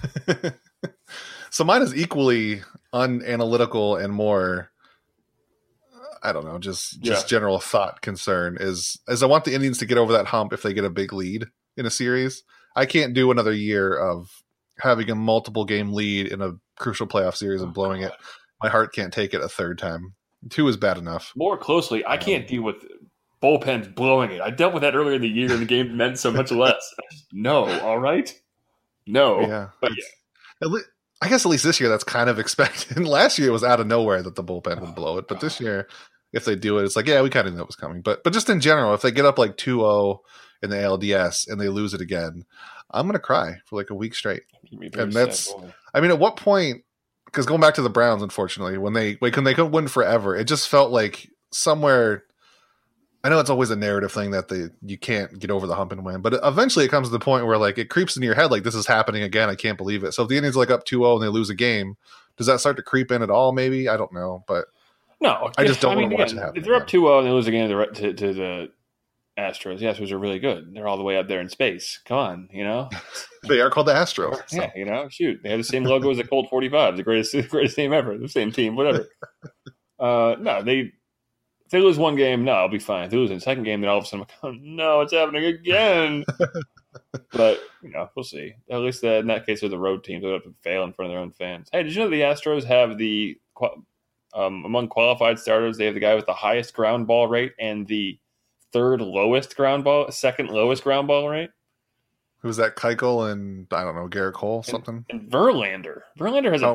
So mine is equally unanalytical and more, I don't know, just general thought concern is I want the Indians to get over that hump if they get a big lead in a series. I can't do another year of having a multiple game lead in a crucial playoff series and blowing it. My heart can't take it a third time. 2 is bad enough. More closely, I can't deal with bullpens blowing it. I dealt with that earlier in the year and the game meant so much less. No, all right? No. Yeah. But I guess at least this year that's kind of expected. Last year it was out of nowhere that the bullpen would blow it. But this year, if they do it, it's like, yeah, we kind of knew it was coming. But just in general, if they get up like 2-0 in the ALDS and they lose it again, I'm going to cry for like a week straight. And that's, I mean, at what point, because going back to the Browns, unfortunately, when they couldn't win forever, it just felt like somewhere, I know it's always a narrative thing that you can't get over the hump and win, but eventually it comes to the point where like it creeps into your head like this is happening again. I can't believe it. So if the Indians are like up 2-0 and they lose a game, does that start to creep in at all? Maybe, I don't know, but no, I just don't want to watch it happen. If they're up 2-0 and they lose a game to the Astros, the Astros are really good. They're all the way up there in space. Come on, They are called the Astros. So. Yeah, shoot. They have the same logo as the Colt 45, the greatest name ever. The same team, whatever. No, if they lose one game, no, I'll be fine. If they lose in the second game, then all of a sudden I'm like, oh, no, it's happening again. But, we'll see. At least in that case, they're the road team. They don't have to fail in front of their own fans. Hey, did you know the Astros have the, among qualified starters, they have the guy with the highest ground ball rate and the second lowest ground ball rate? Who's that? Keuchel and, I don't know, Garrett Cole, something? And Verlander. Verlander has a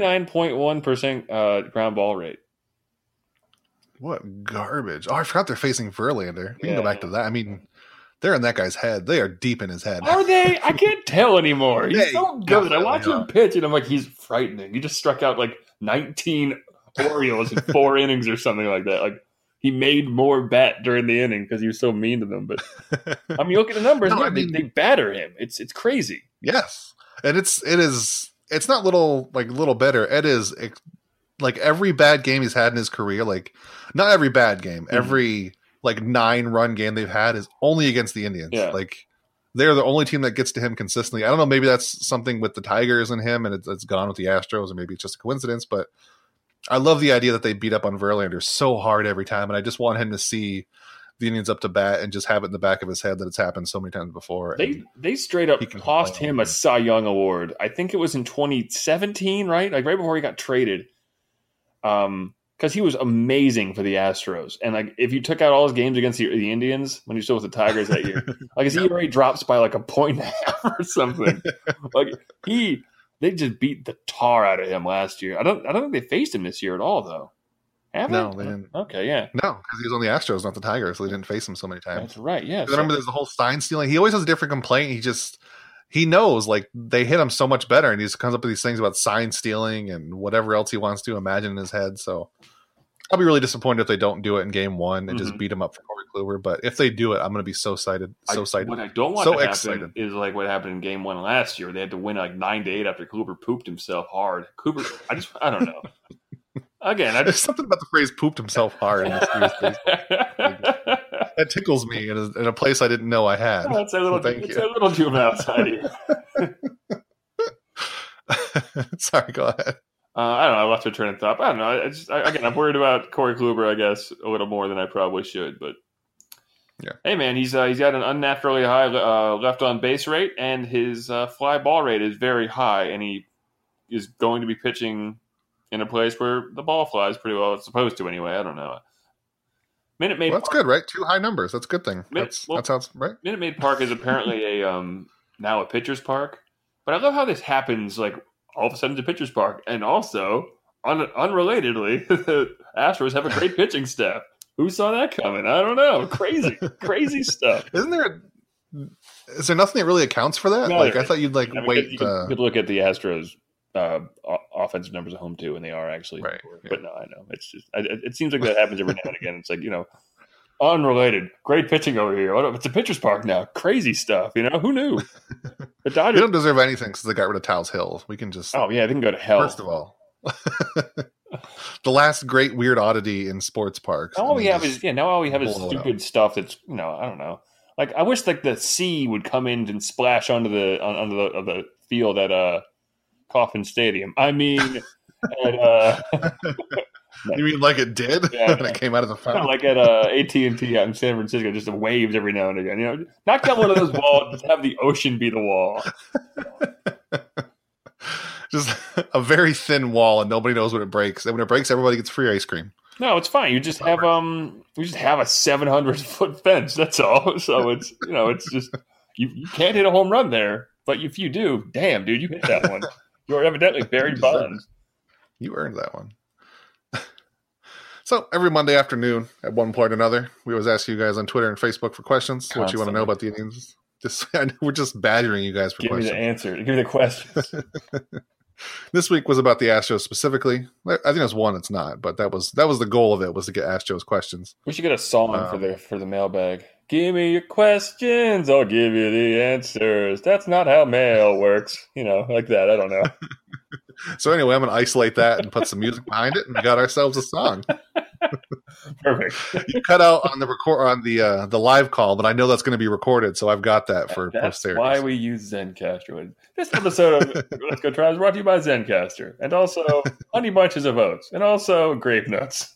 29.1% ground ball rate. What garbage. Oh, I forgot they're facing Verlander. We can go back to that. I mean, they're in that guy's head. They are deep in his head. Are they? I can't tell anymore. He's so good. I watch him pitch, and I'm like, he's frightening. He just struck out like 19 Orioles in 4 innings or something like that. Like, he made more bat during the inning because he was so mean to them. But I mean, you look at the numbers. They batter him. It's crazy. Yes, and it's not little better. It is like every bad game he's had in his career. Like not every bad game, every like 9-run game they've had is only against the Indians. Yeah. Like they're the only team that gets to him consistently. I don't know. Maybe that's something with the Tigers and him, and it's gone with the Astros, and maybe it's just a coincidence, but. I love the idea that they beat up on Verlander so hard every time, and I just want him to see the Indians up to bat and just have it in the back of his head that it's happened so many times before. They straight up cost him a Cy Young award. I think it was in 2017, right? Like right before he got traded. Because he was amazing for the Astros. And like if you took out all his games against the Indians when he was still with the Tigers that year, like his ERA drops by like 1.5 or something. Like they just beat the tar out of him last year. I don't think they faced him this year at all, though. No, they didn't. Okay, yeah. No, because he was on the Astros, not the Tigers, so they didn't face him so many times. That's right, yeah. I remember there's the whole sign stealing. He always has a different complaint. He knows, like, they hit him so much better, and he just comes up with these things about sign stealing and whatever else he wants to imagine in his head. So I'll be really disappointed if they don't do it in game 1 and just beat him up for Kluber, but if they do it, I'm going to be so excited. What I don't want to happen is like what happened in Game 1 last year. They had to win like 9-8 after Kluber pooped himself hard. Kluber, I don't know. Again, there's something about the phrase "pooped himself hard" in this series. That tickles me in a place I didn't know I had. Oh, it's a little juvenile side here. Sorry, go ahead. I don't know. I lost my train of thought. I don't know. I'm worried about Corey Kluber, I guess, a little more than I probably should. But yeah, hey, man, he's got an unnaturally high left on base rate, and his fly ball rate is very high, and he is going to be pitching in a place where the ball flies pretty well. It's supposed to anyway. I don't know. Minute Maid. Well, that's good, right? 2 high numbers. That's a good thing. That sounds right. Minute Maid Park is apparently now a pitcher's park, but I love how this happens. Like all of a sudden, it's a pitcher's park, and also unrelatedly, the Astros have a great pitching staff. Who saw that coming? I don't know. Crazy stuff. Is there nothing that really accounts for that? No, I thought you'd wait. You could look at the Astros offensive numbers at home too, and they are actually right. But no, I know it's just it seems like that happens every now and again. It's like unrelated, great pitching over here. It's a pitcher's park now. Crazy stuff. Who knew? The Dodgers they don't deserve anything because they got rid of Taos Hill. We can just they can go to hell. First of all, the last great weird oddity in sports parks. Now all we have is stupid stuff. That's I don't know. Like I wish like the sea would come in and splash onto the field at Coffin Stadium. I mean, you mean like it did when it came out of the fountain? Like at AT&T out in San Francisco, just waves every now and again. Knock down one of those walls, just have the ocean be the wall. Just a very thin wall, and nobody knows when it breaks. And when it breaks, everybody gets free ice cream. No, it's fine. You just have a 700-foot fence. That's all. So it's it's just you can't hit a home run there. But if you do, damn, dude, you hit that one. You are evidently buried bonds. You earned that one. So every Monday afternoon, at one point or another, we always ask you guys on Twitter and Facebook for questions. Constantly. What you want to know about the Indians? We're just badgering you guys for questions. Give me the answer. Give me the questions. This week was about the Astros specifically. I think it's one. It's not, but that was the goal of it, was to get Astros questions. We should get a song for the mailbag. Give me your questions, I'll give you the answers. That's not how mail works. Like that. I don't know. So anyway, I'm going to isolate that and put some music behind it, and we got ourselves a song. Perfect. You cut out on the live call, but I know that's going to be recorded, so I've got that for posterity. That's why we use Zencastr. This episode of Let's Go Try is brought to you by Zencastr, and also Honey Bunches of Oats, and also Grape Nuts.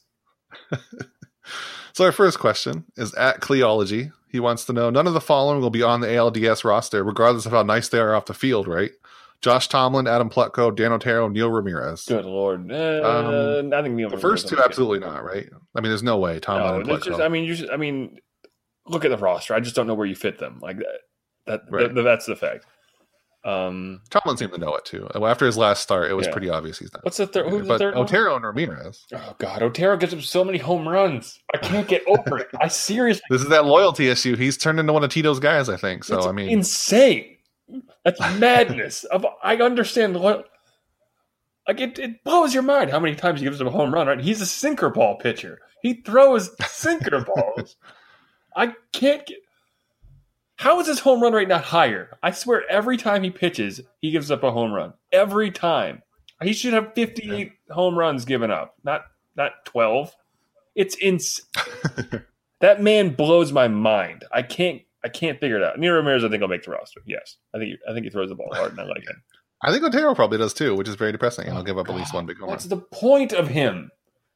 So our first question is at Cleology. He wants to know, none of the following will be on the ALDS roster, regardless of how nice they are off the field, right? Josh Tomlin, Adam Plutko, Dan Otero, Neil Ramirez. Good Lord. I think Neil the first two, absolutely not, right? I mean, there's no way Tomlin and Plutko. Look at the roster. I just don't know where you fit them. Like that. That's the fact. Tomlin seemed to know it too. After his last start, it was pretty obvious he's not. What's the third? Who's the third? Otero and Ramirez. Oh God, Otero gives him so many home runs. I can't get over it. I seriously. This is that loyalty issue. He's turned into one of Tito's guys, I think. So that's insane. That's madness. I understand what. Like it blows your mind how many times he gives him a home run. Right? He's a sinker ball pitcher. He throws sinker balls. I can't get. How is his home run rate not higher? I swear every time he pitches, he gives up a home run. Every time. He should have 58 home runs given up, not 12. It's that man blows my mind. I can't figure it out. Neil Ramirez, I think, will make the roster. Yes. I think he throws the ball hard, and I like him. I think Otero probably does too, which is very depressing. He'll give up at least one big home run. What's the point of him?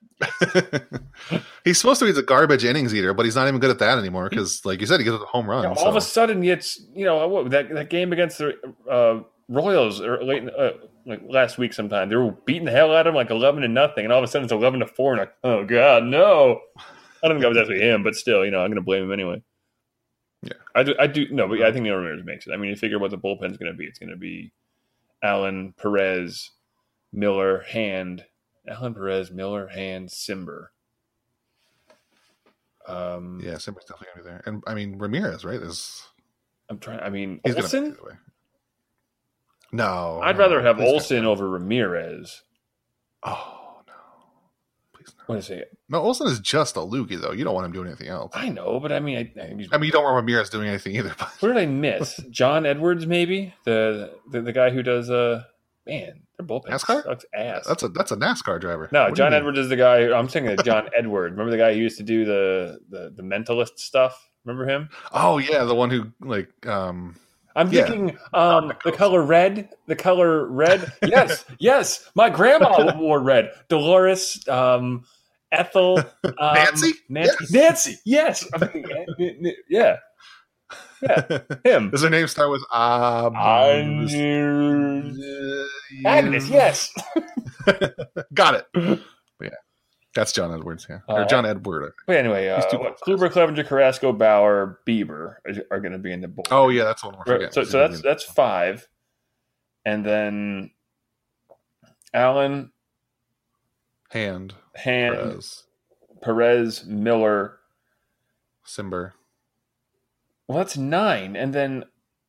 He's supposed to be the garbage innings eater, but he's not even good at that anymore because, like you said, he gets a home run. All of a sudden, it's that game against the Royals like last week. Sometime they were beating the hell out of him, like 11-0, and all of a sudden it's 11-4, and like, oh God, no! I don't think that was actually him, but still, I'm going to blame him anyway. Yeah, I do. No, but I think Neil Ramirez makes it. I mean, you figure what the bullpen's going to be. It's going to be Allen, Perez, Miller, Hand. Allen, Perez, Miller, Hand, Simber. Yeah, Simber's definitely going to be there. And, I mean, Ramirez, right? He's Olsen? No. I'd rather have Olsen over Ramirez. Oh, no. Please no. What is it? No, Olsen is just a loogie, though. You don't want him doing anything else. I know, but I mean, you don't want Ramirez doing anything either. But. What did I miss? John Edwards, maybe the guy who does man, their bullpen NASCAR sucks ass. That's a NASCAR driver. No, John Edwards is the guy. I'm thinking of John Edward. Remember the guy who used to do the mentalist stuff? Remember him? Oh yeah, the one who like. I'm thinking the color red. The color red. Yes. My grandma wore red. Dolores, Ethel, Nancy. Yes. Yeah. Him. Does her name start with Agnes? Yes. Got it. But yeah, that's John Edwards. Yeah, or John Edward. But anyway, Kluber, Clevenger, Carrasco, Bauer, Bieber are going to be in the bullpen. Oh yeah, that's one we're forgetting. So that's 5, and then Allen, Hand, Perez, Miller, Simber. Well, that's 9, and then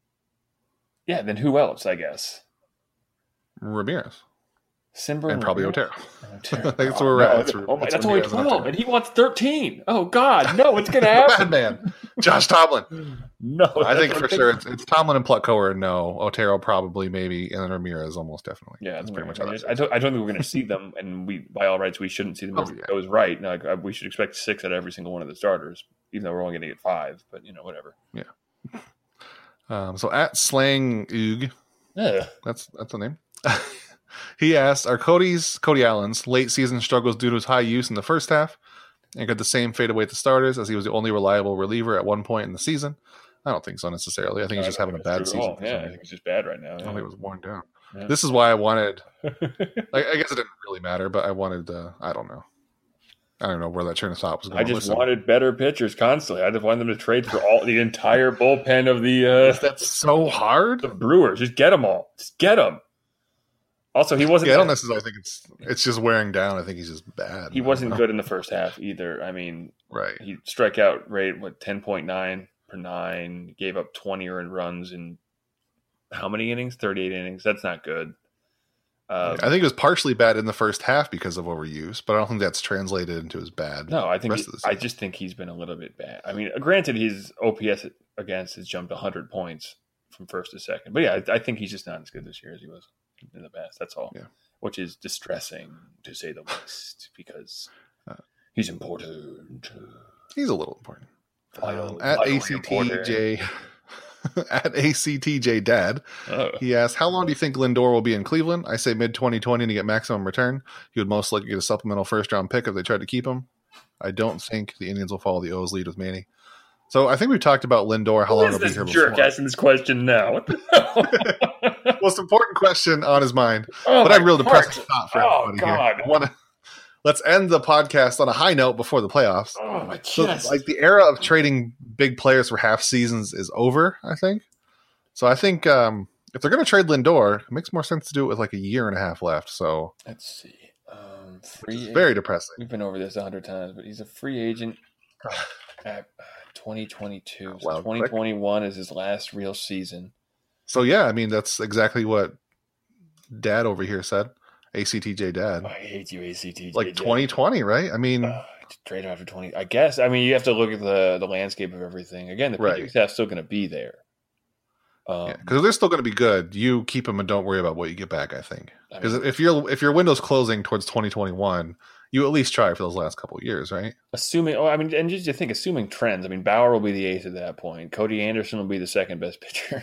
then who else? I guess Ramirez. Simber and probably Otero. That's where we're at. That's only 12, and he wants 13. Oh God, no! It's going to happen, man. Josh Tomlin. No, I think for sure it's Tomlin and Plutko or no. Otero probably, maybe, and then Ramirez almost definitely. Yeah, that's pretty much how I don't think we're going to see them, and we, by all rights, we shouldn't see them. If it goes right. Now, we should expect 6 at every single one of the starters, even though we're only going to get 5. But whatever. Yeah. So at Slang Oog, that's the name. He asked, are Cody Allen's late season struggles due to his high use in the first half? And could the same fade away at the starters as he was the only reliable reliever at one point in the season? I don't think so necessarily. I think he's just having a bad season. Yeah, I think he's just bad right now. I think it was worn down. Yeah. This is why I wanted, I guess it didn't really matter, but I wanted, I don't know where that train of thought was going. I just wanted better pitchers constantly. I just wanted them to trade for the entire bullpen of the... That's so hard? The Brewers. Just get them all. Just get them. Also, he wasn't... Yeah, I don't necessarily think it's just wearing down. I think he's just bad. He wasn't good in the first half either. I mean, right. He strikeout rate, 10.9 per 9, gave up 20 earned runs in how many innings? 38 innings. That's not good. I think it was partially bad in the first half because of overuse, but I don't think that's translated into his bad. No, I just think he's been a little bit bad. I mean, granted, his OPS against has jumped 100 points from first to second. But yeah, I think he's just not as good this year as he was in the past. That's all. Yeah. Which is distressing, to say the least, because he's important. He's a little important. At ACTJ... At ACTJ Dad, he asked, how long do you think Lindor will be in Cleveland? I say mid-2020 to get maximum return. He would most likely get a supplemental first-round pick if they tried to keep him. I don't think the Indians will follow the O's lead with Manny. So I think we've talked about Lindor, how long he'll be here before. Jerk asking this question now. What the hell? Most important question on his mind. But I'm real depressing thought for everybody here. Let's end the podcast on a high note before the playoffs. Oh, my chest. So, the era of trading big players for half seasons is over, I think. So I think if they're going to trade Lindor, it makes more sense to do it with like a year and a half left. So let's see. Very depressing. We've been over this 100 times, but he's a free agent at 2022. So 2021 is his last real season. So yeah, I mean that's exactly what Dad over here said. ACTJ Dad. I hate you, ACTJ. Like 2020, right? I mean, trade after 20. I guess. I mean, you have to look at the landscape of everything. Again, the pitching staff's still going to be there. Because they're still going to be good. You keep them and don't worry about what you get back. I think because if your window's closing towards 2021, you at least try for those last couple of years, right? Assuming, and just to think, assuming trends. I mean, Bauer will be the ace at that point. Cody Anderson will be the second best pitcher.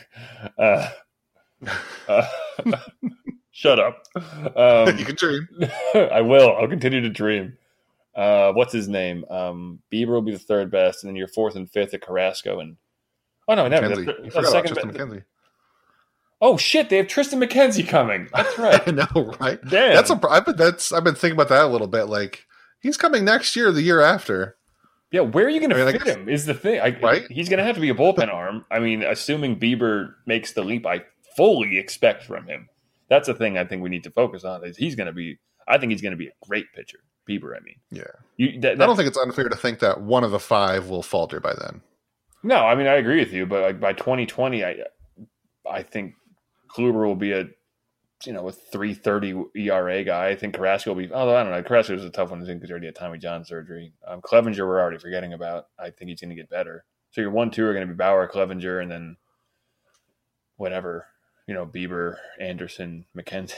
Shut up. You can dream. I will. I'll continue to dream. What's his name? Bieber will be the third best, and then your fourth and fifth at Carrasco. And Tristan McKenzie. Oh shit! They have Tristan McKenzie coming. That's right. I know, right? Damn. I've been thinking about that a little bit. Like he's coming next year, the year after. Yeah, where are you going to fit him? Is the thing, right? He's going to have to be a bullpen arm. I mean, assuming Bieber makes the leap, I fully expect from him. That's the thing I think we need to focus on. Is he's going to be? I think he's going to be a great pitcher. Bieber, I mean. Yeah. I don't think it's unfair to think that one of the five will falter by then. No, I mean I agree with you, but by 2020, I think Kluber will be a a 3.30 ERA guy. I think Carrasco will be, although I don't know, Carrasco was a tough one to think because he already had Tommy John surgery. Clevenger we're already forgetting about. I think he's going to get better. So your 1-2 are going to be Bauer, Clevenger, and then whatever, Bieber, Anderson, McKenzie.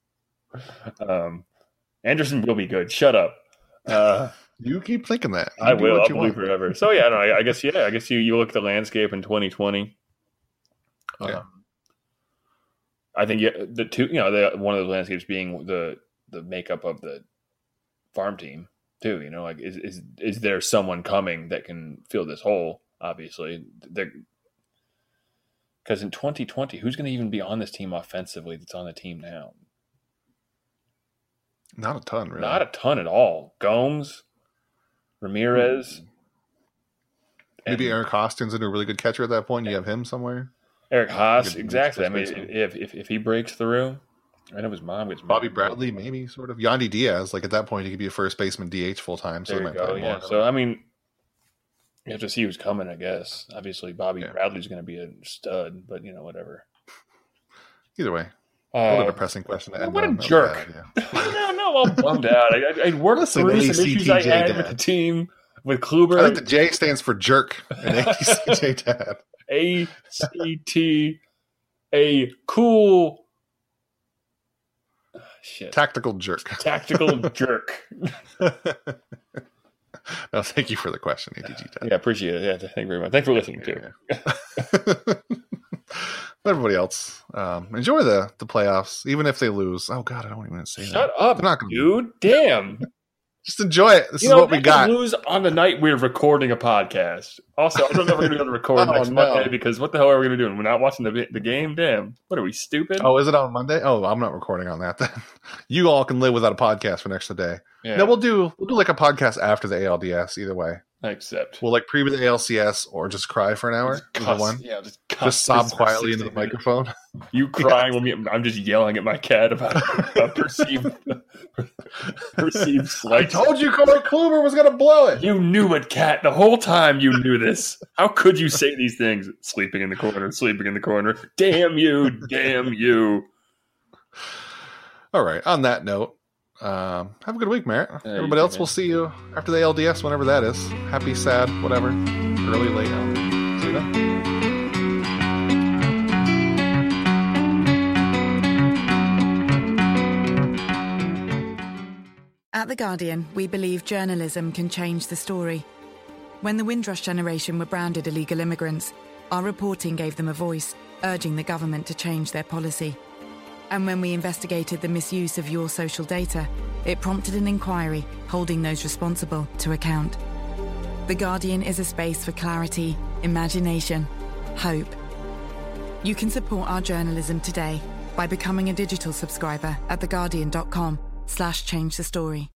Anderson will be good. Shut up. You keep thinking that. I will. I'll believe forever. So yeah, I guess you look at the landscape in 2020. Yeah. I think the two, one of those landscapes being the makeup of the farm team too. Like is there someone coming that can fill this hole? Obviously, because in 2020, who's going to even be on this team offensively that's on the team now? Not a ton, really. Not a ton at all. Gomes, Ramirez. Maybe Eric Hostin's a really good catcher at that point. You have him somewhere. Eric Haas, exactly. I mean, if he breaks through, I know his mom gets Bobby Bradley, maybe sort of. Yandy Diaz, like at that point, he could be a first baseman DH full time. So there you go. Yeah. So I mean, you have to see who's coming. I guess obviously Bobby Bradley's going to be a stud, but whatever. Either way, what a depressing question to end what on. A jerk! No, I'm bummed out. I worked through some issues I had with the team with Kluber. I think the J stands for jerk and ACJ Dad. ACT, a cool shit. Tactical jerk. Tactical jerk. No, thank you for the question, ATG Dad. Yeah, appreciate it. Yeah, thank you very much. Thanks for listening too. Everybody else, enjoy the playoffs, even if they lose. Oh God, I don't even want to say that. Shut up, dude. Damn. Just enjoy it. This is what we got. Lose on the night we're recording a podcast. Also, I don't know if we're going to be able to record next Monday because what the hell are we going to do? We're not watching the game? Damn. What are we, stupid? Oh, is it on Monday? Oh, I'm not recording on that then. You all can live without a podcast for an extra day. Yeah. No, we'll do like a podcast after the ALDS either way. I accept. We'll like preview the ALCS or just cry for an hour. Just sob quietly into the microphone. You crying with me. I'm just yelling at my cat about perceived slight. I told you Corey Kluber was going to blow it. You knew it, Cat. The whole time you knew this. How could you say these things? Sleeping in the corner. Damn you. Damn you. All right. On that note, have a good week, Merritt. Everybody else, we'll see you after the LDS, whenever that is. Happy, sad, whatever. Early, late. See you then. At The Guardian, we believe journalism can change the story. When the Windrush generation were branded illegal immigrants, our reporting gave them a voice, urging the government to change their policy. And when we investigated the misuse of your social data, it prompted an inquiry holding those responsible to account. The Guardian is a space for clarity, imagination, hope. You can support our journalism today by becoming a digital subscriber at theguardian.com/change the story.